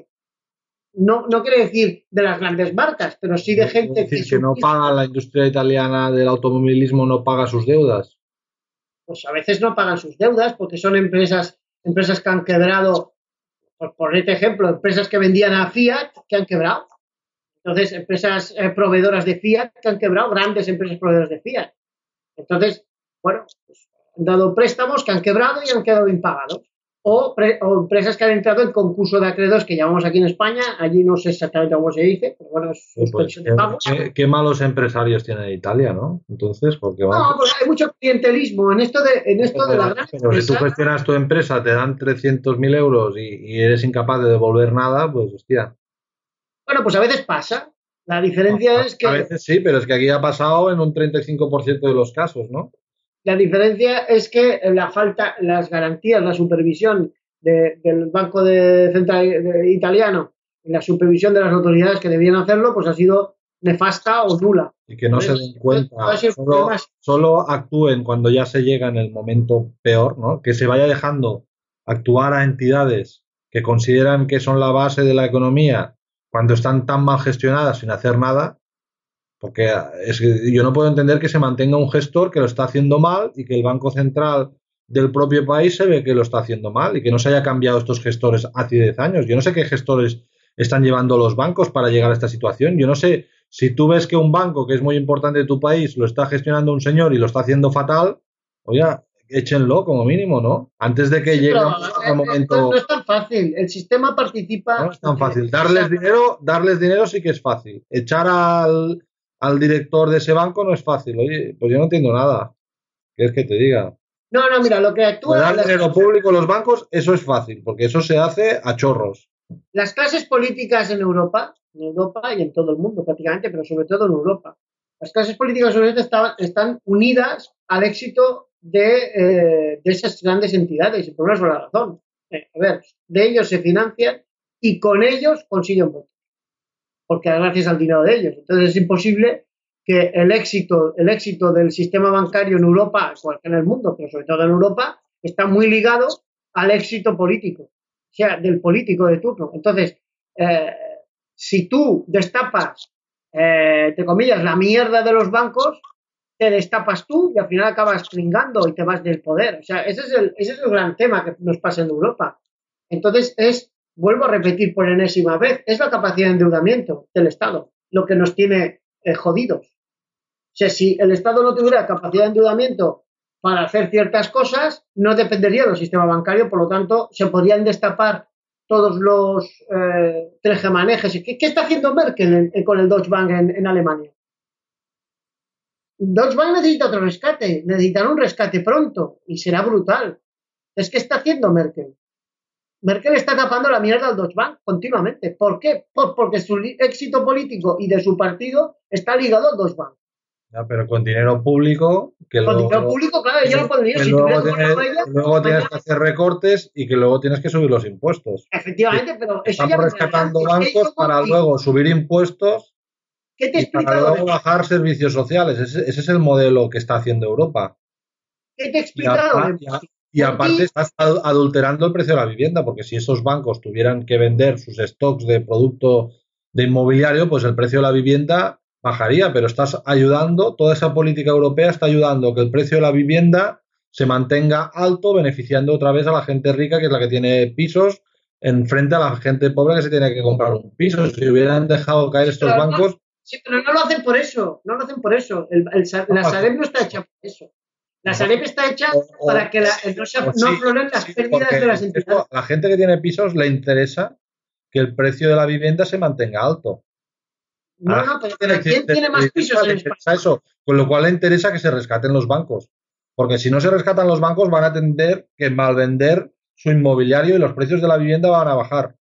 No, no quiere decir de las grandes marcas, pero sí de gente decir que... que no paga la industria italiana del automovilismo, no paga sus deudas. Pues a veces no pagan sus deudas porque son empresas, empresas que han quebrado. Por poner ejemplo, empresas que vendían a Fiat que han quebrado. Entonces, empresas eh, proveedoras de Fiat que han quebrado, grandes empresas proveedoras de Fiat. Entonces, bueno, pues, han dado préstamos que han quebrado y han quedado impagados. O, pre, o empresas que han entrado en concurso de acreedores que llamamos aquí en España, allí no sé exactamente cómo se dice, pero bueno, es pues, pues, de pago. Qué, qué malos empresarios tiene Italia, ¿no? Entonces, porque van... No, pues hay mucho clientelismo en esto de, en esto pero, de la gran pero empresa. Si tú gestionas tu empresa, te dan trescientos mil euros y, y eres incapaz de devolver nada, pues hostia. Bueno, pues a veces pasa. La diferencia no, es que... A veces sí, pero es que aquí ha pasado en un treinta y cinco por ciento de los casos, ¿no? La diferencia es que la falta, las garantías, la supervisión de, del Banco de Central de, italiano y la supervisión de las autoridades que debían hacerlo, pues ha sido nefasta o nula. Y que no Entonces, se den cuenta, solo, solo actúen cuando ya se llega en el momento peor, ¿no? Que se vaya dejando actuar a entidades que consideran que son la base de la economía cuando están tan mal gestionadas sin hacer nada, porque es que yo no puedo entender que se mantenga un gestor que lo está haciendo mal y que el Banco Central del propio país se ve que lo está haciendo mal y que no se haya cambiado estos gestores hace diez años. Yo no sé qué gestores están llevando los bancos para llegar a esta situación. Yo no sé si tú ves que un banco que es muy importante de tu país lo está gestionando un señor y lo está haciendo fatal, oye, échenlo como mínimo, ¿no? Antes de que sí, llegue un momento... No, no es tan fácil. El sistema participa... No es tan fácil. Darles dinero, darles dinero sí que es fácil. Echar al, al director de ese banco no es fácil. Oye, pues yo no entiendo nada. ¿Qué es que te diga? No, no, mira, lo que actúa... Dar dinero público a los bancos, eso es fácil, porque eso se hace a chorros. Las clases políticas en Europa, en Europa y en todo el mundo prácticamente, pero sobre todo en Europa, las clases políticas están, están unidas al éxito de, eh, de esas grandes entidades, y por una sola razón. Eh, a ver, de ellos se financian y con ellos consiguen votos. porque gracias al dinero de ellos. Entonces es imposible que el éxito, el éxito del sistema bancario en Europa, igual que en el mundo, pero sobre todo en Europa, está muy ligado al éxito político, o sea, del político de turno. Entonces, eh, si tú destapas, eh, entre comillas, la mierda de los bancos, te destapas tú y al final acabas pringando y te vas del poder. O sea, ese es el, ese es el gran tema que nos pasa en Europa. Entonces, es, vuelvo a repetir por enésima vez, es la capacidad de endeudamiento del Estado lo que nos tiene eh, jodidos. O sea, si el Estado no tuviera capacidad de endeudamiento para hacer ciertas cosas, no dependería del sistema bancario, por lo tanto, se podrían destapar todos los eh, tejemanejes. ¿Qué, ¿Qué está haciendo Merkel en, en, con el Deutsche Bank en, en Alemania? Deutsche Bank necesita otro rescate, necesitan un rescate pronto y será brutal. Es que está haciendo Merkel. Merkel está tapando la mierda al Deutsche Bank continuamente. ¿Por qué? Pues porque su éxito político y de su partido está ligado al Deutsche Bank. Ya, pero con dinero público que con luego, dinero público, claro, yo no podría. Si luego tienes, tienes, luego tienes que hacer recortes y que luego tienes que subir los impuestos. Efectivamente, sí, pero eso estamos ya rescatando bancos para contigo. luego subir impuestos ¿Qué te y para luego bajar servicios sociales. Ese, ese es el modelo que está haciendo Europa. ¿Qué te he explicado? Y, a, y, a, y aparte estás adulterando el precio de la vivienda, porque si esos bancos tuvieran que vender sus stocks de producto de inmobiliario, pues el precio de la vivienda bajaría, pero estás ayudando, toda esa política europea está ayudando a que el precio de la vivienda se mantenga alto, beneficiando otra vez a la gente rica, que es la que tiene pisos, en frente a la gente pobre que se tiene que comprar un piso. Si hubieran dejado caer estos pero bancos... No, sí, pero no lo hacen por eso, no lo hacen por eso. El, el, la Sareb no está hecha por eso. La Sareb está hecha o, o, para que la, no, se, no sí, afloren las sí, pérdidas de las entidades. Esto, a la gente que tiene pisos le interesa que el precio de la vivienda se mantenga alto. No, no, pero, pero ¿quién tiene más pisos en España? Eso, con lo cual le interesa que se rescaten los bancos. Porque si no se rescatan los bancos, van a tender que malvender su inmobiliario y los precios de la vivienda van a bajar.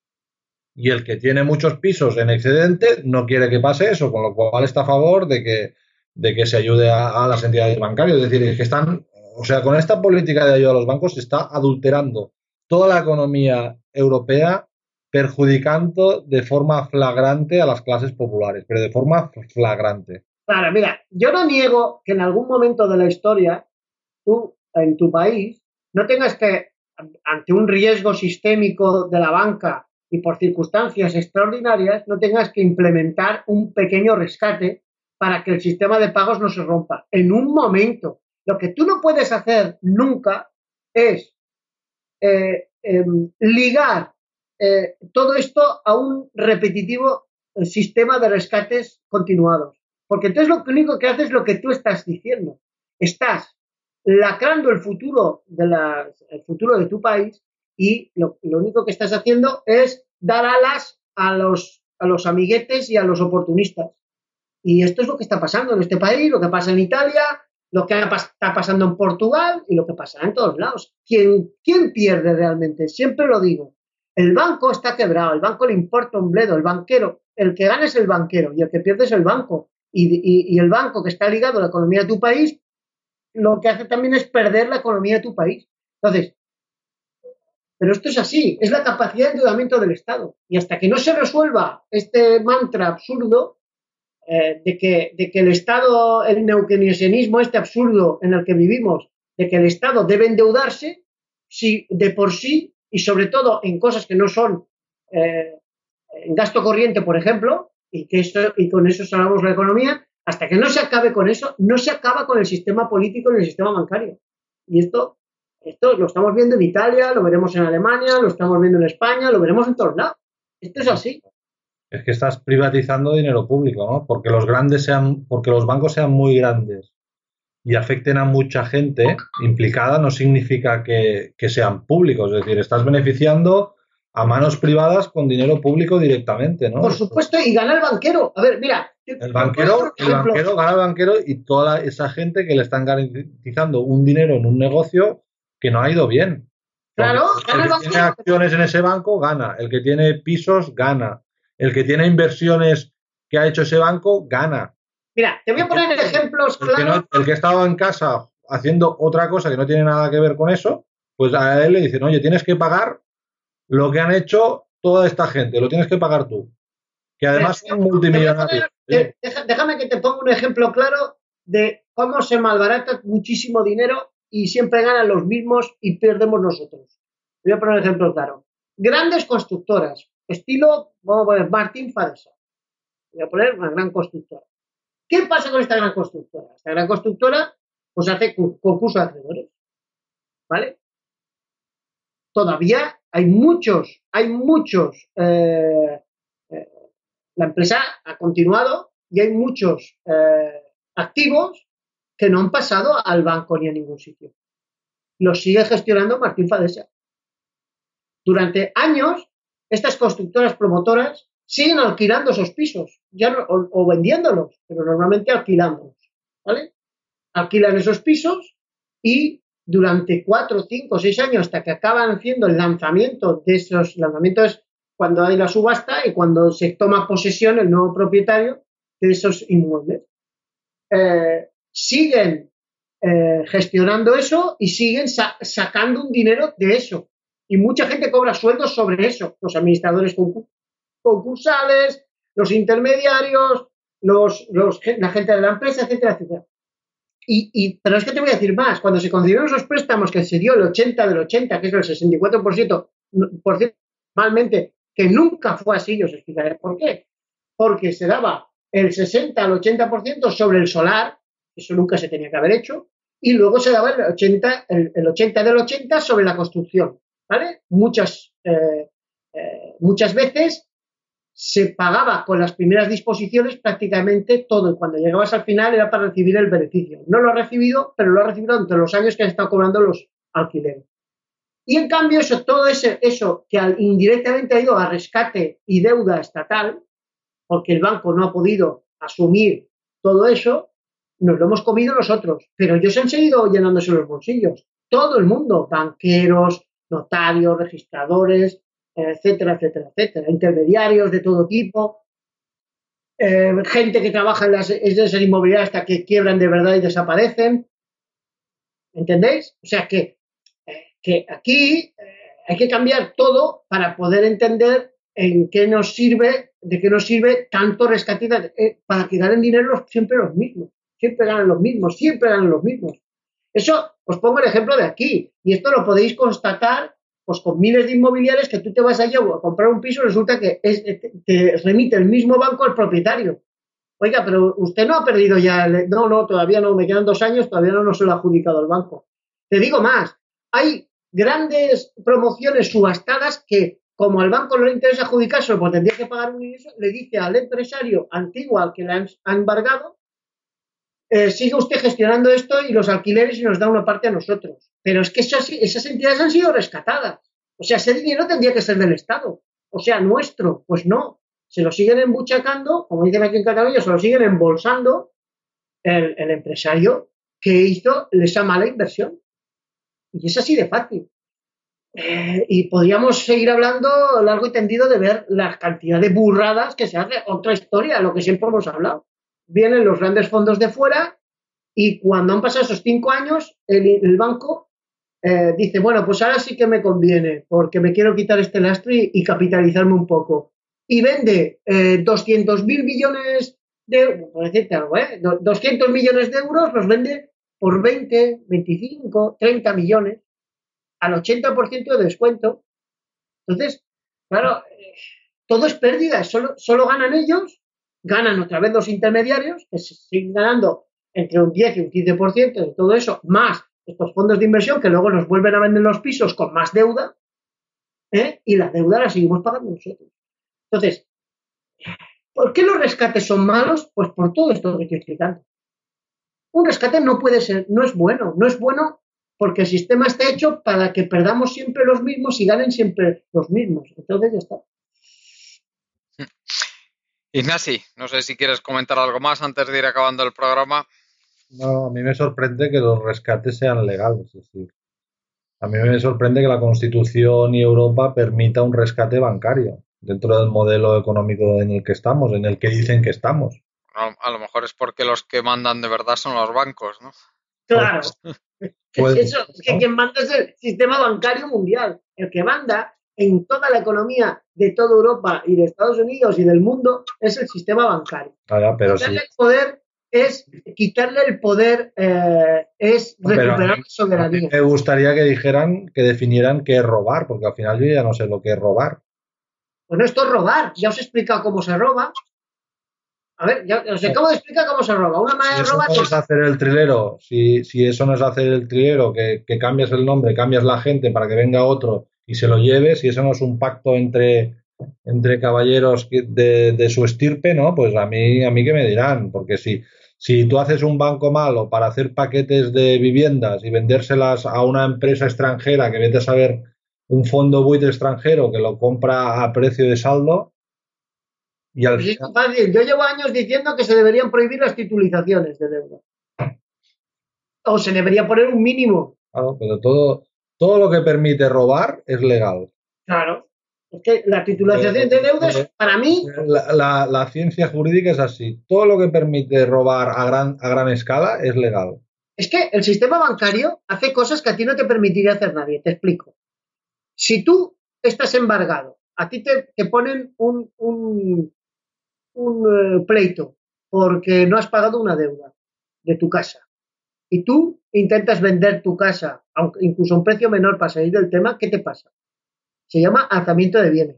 Y el que tiene muchos pisos en excedente no quiere que pase eso, con lo cual está a favor de que, de que se ayude a, a las entidades bancarias. Es decir, es que están, o sea, con esta política de ayuda a los bancos se está adulterando toda la economía europea, perjudicando de forma flagrante a las clases populares, pero de forma flagrante. Claro, mira, yo no niego que en algún momento de la historia tú, en tu país, no tengas que, ante un riesgo sistémico de la banca y por circunstancias extraordinarias, no tengas que implementar un pequeño rescate para que el sistema de pagos no se rompa. En un momento, lo que tú no puedes hacer nunca es eh, eh, ligar Eh, todo esto a un repetitivo eh, sistema de rescates continuados. Porque entonces lo único que haces es lo que tú estás diciendo. Estás lacrando el futuro, de la, el futuro de tu país y lo, lo único que estás haciendo es dar alas a los, a los amiguetes y a los oportunistas. Y esto es lo que está pasando en este país, lo que pasa en Italia, lo que está pasando en Portugal y lo que pasa en todos lados. ¿Quién, quién pierde realmente? Siempre lo digo. El banco está quebrado, el banco le importa un bledo, el banquero, el que gana es el banquero y el que pierde es el banco. Y, y, y el banco que está ligado a la economía de tu país, lo que hace también es perder la economía de tu país. Entonces, pero esto es así, es la capacidad de endeudamiento del Estado. Y hasta que no se resuelva este mantra absurdo eh, de, que, de que el Estado, el neokeynesianismo este absurdo en el que vivimos, de que el Estado debe endeudarse, si de por sí, y sobre todo en cosas que no son eh, en gasto corriente, por ejemplo, y, que eso, y con eso salvamos la economía, hasta que no se acabe con eso, no se acaba con el sistema político ni el sistema bancario. Y esto, esto lo estamos viendo en Italia, lo veremos en Alemania, lo estamos viendo en España, lo veremos en todos lados. Esto es así. Es que estás privatizando dinero público, ¿no? Porque los grandes sean, porque los bancos sean muy grandes y afecten a mucha gente implicada no significa que, que sean públicos, es decir, estás beneficiando a manos privadas con dinero público directamente, ¿no? Por supuesto, y gana el banquero. A ver, mira. El banquero, el banquero gana el banquero y toda esa gente que le están garantizando un dinero en un negocio que no ha ido bien. Claro, gana el banquero. El que tiene acciones en ese banco gana, el que tiene pisos gana, el que tiene inversiones que ha hecho ese banco gana. Mira, te voy a poner ejemplos claros. El que, no, el que estaba en casa haciendo otra cosa que no tiene nada que ver con eso, pues a él le dicen, oye, tienes que pagar lo que han hecho toda esta gente, lo tienes que pagar tú. que además son multimillonarios. Poner, eh, déjame que te ponga un ejemplo claro de cómo se malbarata muchísimo dinero y siempre ganan los mismos y perdemos nosotros. Voy a poner un ejemplo claro. Grandes constructoras, estilo, vamos a poner Martín Fadesa. Voy a poner una gran constructora. ¿Qué pasa con esta gran constructora? Esta gran constructora pues hace concurso de acreedores, ¿vale? Todavía hay muchos, hay muchos, eh, eh, la empresa ha continuado y hay muchos eh, activos que no han pasado al banco ni a ningún sitio. Los sigue gestionando Martín Fadesa. Durante años, estas constructoras promotoras siguen alquilando esos pisos, ya no, o, o vendiéndolos, pero normalmente alquilándolos, ¿vale? Alquilan esos pisos y durante cuatro, cinco, seis años hasta que acaban haciendo el lanzamiento de esos lanzamientos cuando hay la subasta y cuando se toma posesión el nuevo propietario de esos inmuebles. Eh, siguen eh, gestionando eso y siguen sa- sacando un dinero de eso. Y mucha gente cobra sueldos sobre eso. Los administradores concursales, los intermediarios, los, los, la gente de la empresa, etcétera, etcétera. Y, y, pero es que te voy a decir más. Cuando se concedieron esos préstamos que se dio el ochenta del ochenta, que es el sesenta y cuatro por ciento, por ciento normalmente, que nunca fue así, yo os explicaré por qué. Porque se daba el sesenta al ochenta por ciento sobre el solar, eso nunca se tenía que haber hecho, y luego se daba el ochenta, el, el ochenta del ochenta sobre la construcción, ¿vale? Muchas, eh, eh, muchas veces se pagaba con las primeras disposiciones prácticamente todo, y cuando llegabas al final era para recibir el beneficio. No lo ha recibido, pero lo ha recibido entre los años que han estado cobrando los alquileres. Y en cambio, eso, todo ese, eso que indirectamente ha ido a rescate y deuda estatal, porque el banco no ha podido asumir todo eso, nos lo hemos comido nosotros. Pero ellos han seguido llenándose los bolsillos. Todo el mundo, banqueros, notarios, registradores, etcétera, etcétera, etcétera, intermediarios de todo tipo, eh, gente que trabaja en las agencias inmobiliarias hasta que quiebran de verdad y desaparecen. ¿Entendéis? O sea que, eh, que aquí eh, hay que cambiar todo para poder entender en qué nos sirve, de qué nos sirve tanto rescate eh, para que ganen dinero los, siempre los mismos, siempre ganan los mismos, siempre ganan los mismos. Eso, os pongo el ejemplo de aquí, y esto lo podéis constatar pues con miles de inmobiliarios que tú te vas allá a comprar un piso y resulta que es, te remite el mismo banco al propietario. Oiga, pero usted no ha perdido ya, el, no, no, todavía no, me quedan dos años, todavía no, no se lo ha adjudicado el banco. Te digo más, hay grandes promociones subastadas que, como al banco no le interesa adjudicarse, pues tendría que pagar un ingreso, le dice al empresario antiguo al que le han, han embargado, eh, sigue usted gestionando esto y los alquileres y nos da una parte a nosotros. Pero es que esas, esas entidades han sido rescatadas. O sea, ese dinero tendría que ser del Estado. O sea, nuestro. Pues no. Se lo siguen embuchacando, como dicen aquí en Cataluña, se lo siguen embolsando el, el empresario que hizo esa mala inversión. Y es así de fácil. Eh, y podríamos seguir hablando largo y tendido de ver la cantidad de burradas que se hace. Otra historia, lo que siempre hemos hablado. Vienen los grandes fondos de fuera y cuando han pasado esos cinco años, el, el banco eh, dice, bueno, pues ahora sí que me conviene porque me quiero quitar este lastre y, y capitalizarme un poco. Y vende eh, doscientos mil millones de, por decirte algo, ¿eh? doscientos millones de euros los vende por veinte, veinticinco, treinta millones al ochenta por ciento de descuento. Entonces, claro, eh, todo es pérdida, solo, solo ganan ellos. Ganan otra vez los intermediarios, que siguen ganando entre un diez y un quince por ciento de todo eso, más estos fondos de inversión que luego nos vuelven a vender los pisos con más deuda, ¿eh? Y la deuda la seguimos pagando nosotros. Entonces, ¿por qué los rescates son malos? Pues por todo esto que estoy explicando. Un rescate no puede ser, no es bueno, no es bueno porque el sistema está hecho para que perdamos siempre los mismos y ganen siempre los mismos. Entonces ya está. Ignasi, no sé si quieres comentar algo más antes de ir acabando el programa. No, a mí me sorprende que los rescates sean legales. Es decir, a mí me sorprende que la Constitución y Europa permita un rescate bancario dentro del modelo económico en el que estamos, en el que dicen que estamos. A, a lo mejor es porque los que mandan de verdad son los bancos, ¿no? Claro. Pues, Eso, es que quien manda es el sistema bancario mundial. El que manda en toda la economía de toda Europa y de Estados Unidos y del mundo es el sistema bancario. Ah, ya, pero quitarle sí. el poder es quitarle el poder eh, es recuperar Pero a la mí, a soberanía. mí me gustaría que dijeran, que definieran qué es robar, porque al final yo ya no sé lo que es robar. Bueno, esto es robar. Ya os he explicado cómo se roba. A ver, ya os acabo de explicar cómo se roba. Una Si manera de eso robar no es hacer el trilero, si, si eso no es hacer el trilero, que, que cambias el nombre, cambias la gente para que venga otro y se lo lleve, si eso no es un pacto entre, entre caballeros que- de, de su estirpe, ¿no? Pues a mí, a mí qué me dirán, porque si, si tú haces un banco malo para hacer paquetes de viviendas y vendérselas a una empresa extranjera que vete a saber un fondo buitre extranjero que lo compra a precio de saldo y al Pues es final, fácil. Yo llevo años diciendo que se deberían prohibir las titulizaciones de deuda. O se debería poner un mínimo. claro, pero todo, todo lo que permite robar es legal. Claro. Es que la titulización de deuda es, para mí, La, la, la ciencia jurídica es así. Todo lo que permite robar a gran, a gran escala es legal. es que el sistema bancario hace cosas que a ti no te permitiría hacer nadie. Te explico. Si tú estás embargado, a ti te, te ponen un, un, un eh, pleito porque no has pagado una deuda de tu casa y tú intentas vender tu casa, aunque incluso a un precio menor para salir del tema, ¿qué te pasa? Se llama alzamiento de bienes.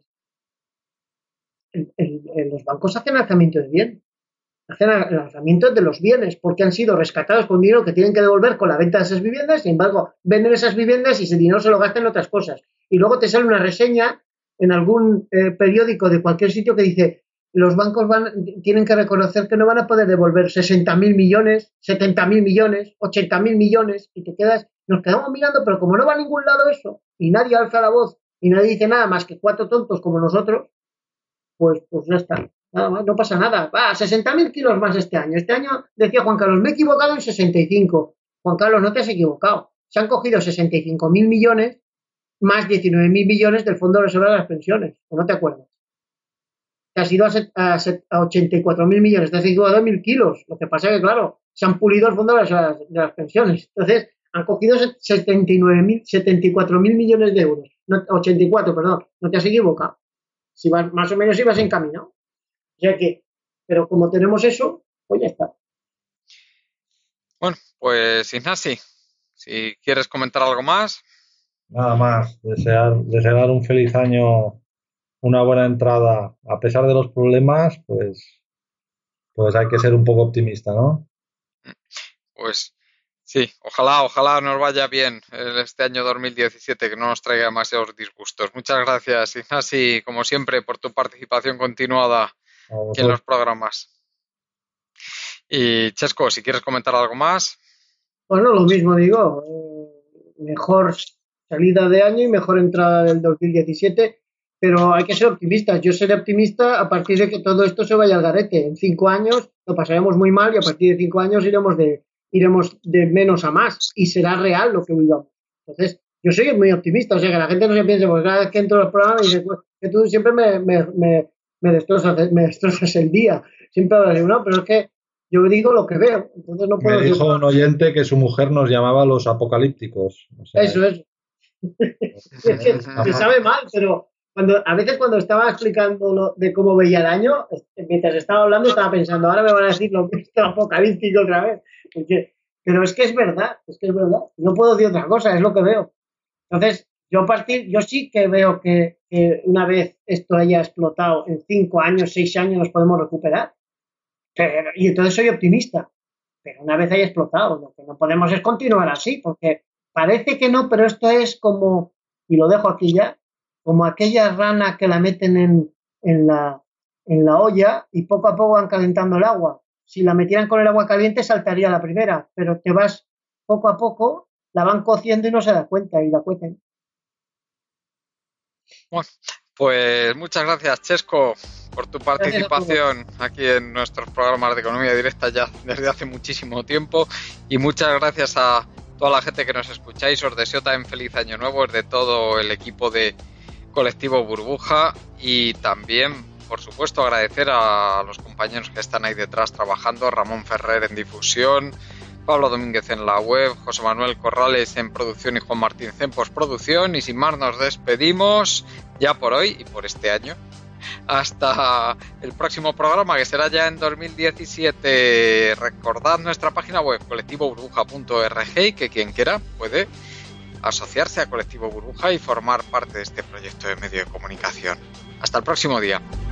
El, el, el, los bancos hacen alzamiento de bienes. Hacen el alzamiento de los bienes porque han sido rescatados con dinero que tienen que devolver con la venta de esas viviendas. Sin embargo, venden esas viviendas y ese dinero se lo gastan en otras cosas. Y luego te sale una reseña en algún eh, periódico de cualquier sitio que dice los bancos van, tienen que reconocer que no van a poder devolver sesenta mil millones, setenta mil millones, ochenta mil millones y te quedas, nos quedamos mirando, pero como no va a ningún lado eso y nadie alza la voz y nadie dice nada más que cuatro tontos como nosotros, pues, pues ya está. Nada más, no pasa nada. Va, sesenta mil kilos más este año. Este año decía Juan Carlos, me he equivocado en sesenta y cinco. Juan Carlos, no te has equivocado. Se han cogido sesenta y cinco mil millones más diecinueve mil millones del Fondo de Reserva de las Pensiones. ¿O no te acuerdas? Te has ido a, a, a ochenta y cuatro mil millones. Te has equivocado en mil kilos. Lo que pasa es que, claro, se han pulido el Fondo de las, de las Pensiones. Entonces, han cogido setenta y nueve mil, setenta y cuatro mil millones de euros. No, ochenta y cuatro, perdón. No te has equivocado. Si vas, más o menos ibas encaminado. O sea que, pero como tenemos eso, pues ya está. Bueno, pues Ignasi, si quieres comentar algo más. Nada más, desear, desear un feliz año, una buena entrada, a pesar de los problemas, pues, pues hay que ser un poco optimista, ¿no? Pues sí, ojalá, ojalá nos vaya bien este año dos mil diecisiete, que no nos traiga demasiados disgustos. Muchas gracias, Ignasi, como siempre, por tu participación continuada aquí en los programas. Y Chesco, si quieres comentar algo más. Bueno, lo mismo digo, eh, mejor salida de año y mejor entrada del dos mil diecisiete, pero hay que ser optimistas. Yo seré optimista a partir de que todo esto se vaya al garete. En cinco años lo pasaremos muy mal y a partir de cinco años iremos de iremos de menos a más y será real lo que vivamos. Entonces, yo soy muy optimista, o sea, que la gente no se piense, porque cada vez que entro a los programas dice pues, que tú siempre me, me, me, me, destrozas, me destrozas el día. Siempre hablas de no, pero es que yo digo lo que veo. Entonces no puedo me dijo decir, un oyente que su mujer nos llamaba los apocalípticos. O sea, eso es. Es que se sabe mal, pero cuando a veces cuando estaba explicando lo de cómo veía el año, mientras estaba hablando estaba pensando, ahora me van a decir lo que es apocalíptico otra vez. Porque, pero es que es verdad, es que es verdad. No puedo decir otra cosa, es lo que veo. Entonces, yo partir, yo sí que veo que, que una vez esto haya explotado, en cinco años, seis años nos podemos recuperar. Pero, y entonces soy optimista. Pero una vez haya explotado, lo que no podemos es continuar así, porque parece que no, pero esto es como, y lo dejo aquí ya, como aquella rana que la meten en, en, la, en la olla y poco a poco van calentando el agua. Si la metieran con el agua caliente saltaría la primera, pero te vas poco a poco, la van cociendo y no se da cuenta y la cuecen. Bueno, pues muchas gracias, Chesco, por tu participación aquí en nuestros programas de Economía Directa ya desde hace muchísimo tiempo, y muchas gracias a toda la gente que nos escucháis. Os deseo también feliz año nuevo desde todo el equipo de Colectivo Burbuja, y también, por supuesto, agradecer a los compañeros que están ahí detrás trabajando, Ramón Ferrer en difusión, Pablo Domínguez en la web, José Manuel Corrales en producción y Juan Martín en postproducción. Y sin más nos despedimos ya por hoy y por este año. Hasta el próximo programa, que será ya en dos mil diecisiete. Recordad nuestra página web colectivo burbuja punto org y que quien quiera puede asociarse a Colectivo Burbuja y formar parte de este proyecto de medio de comunicación. Hasta el próximo día.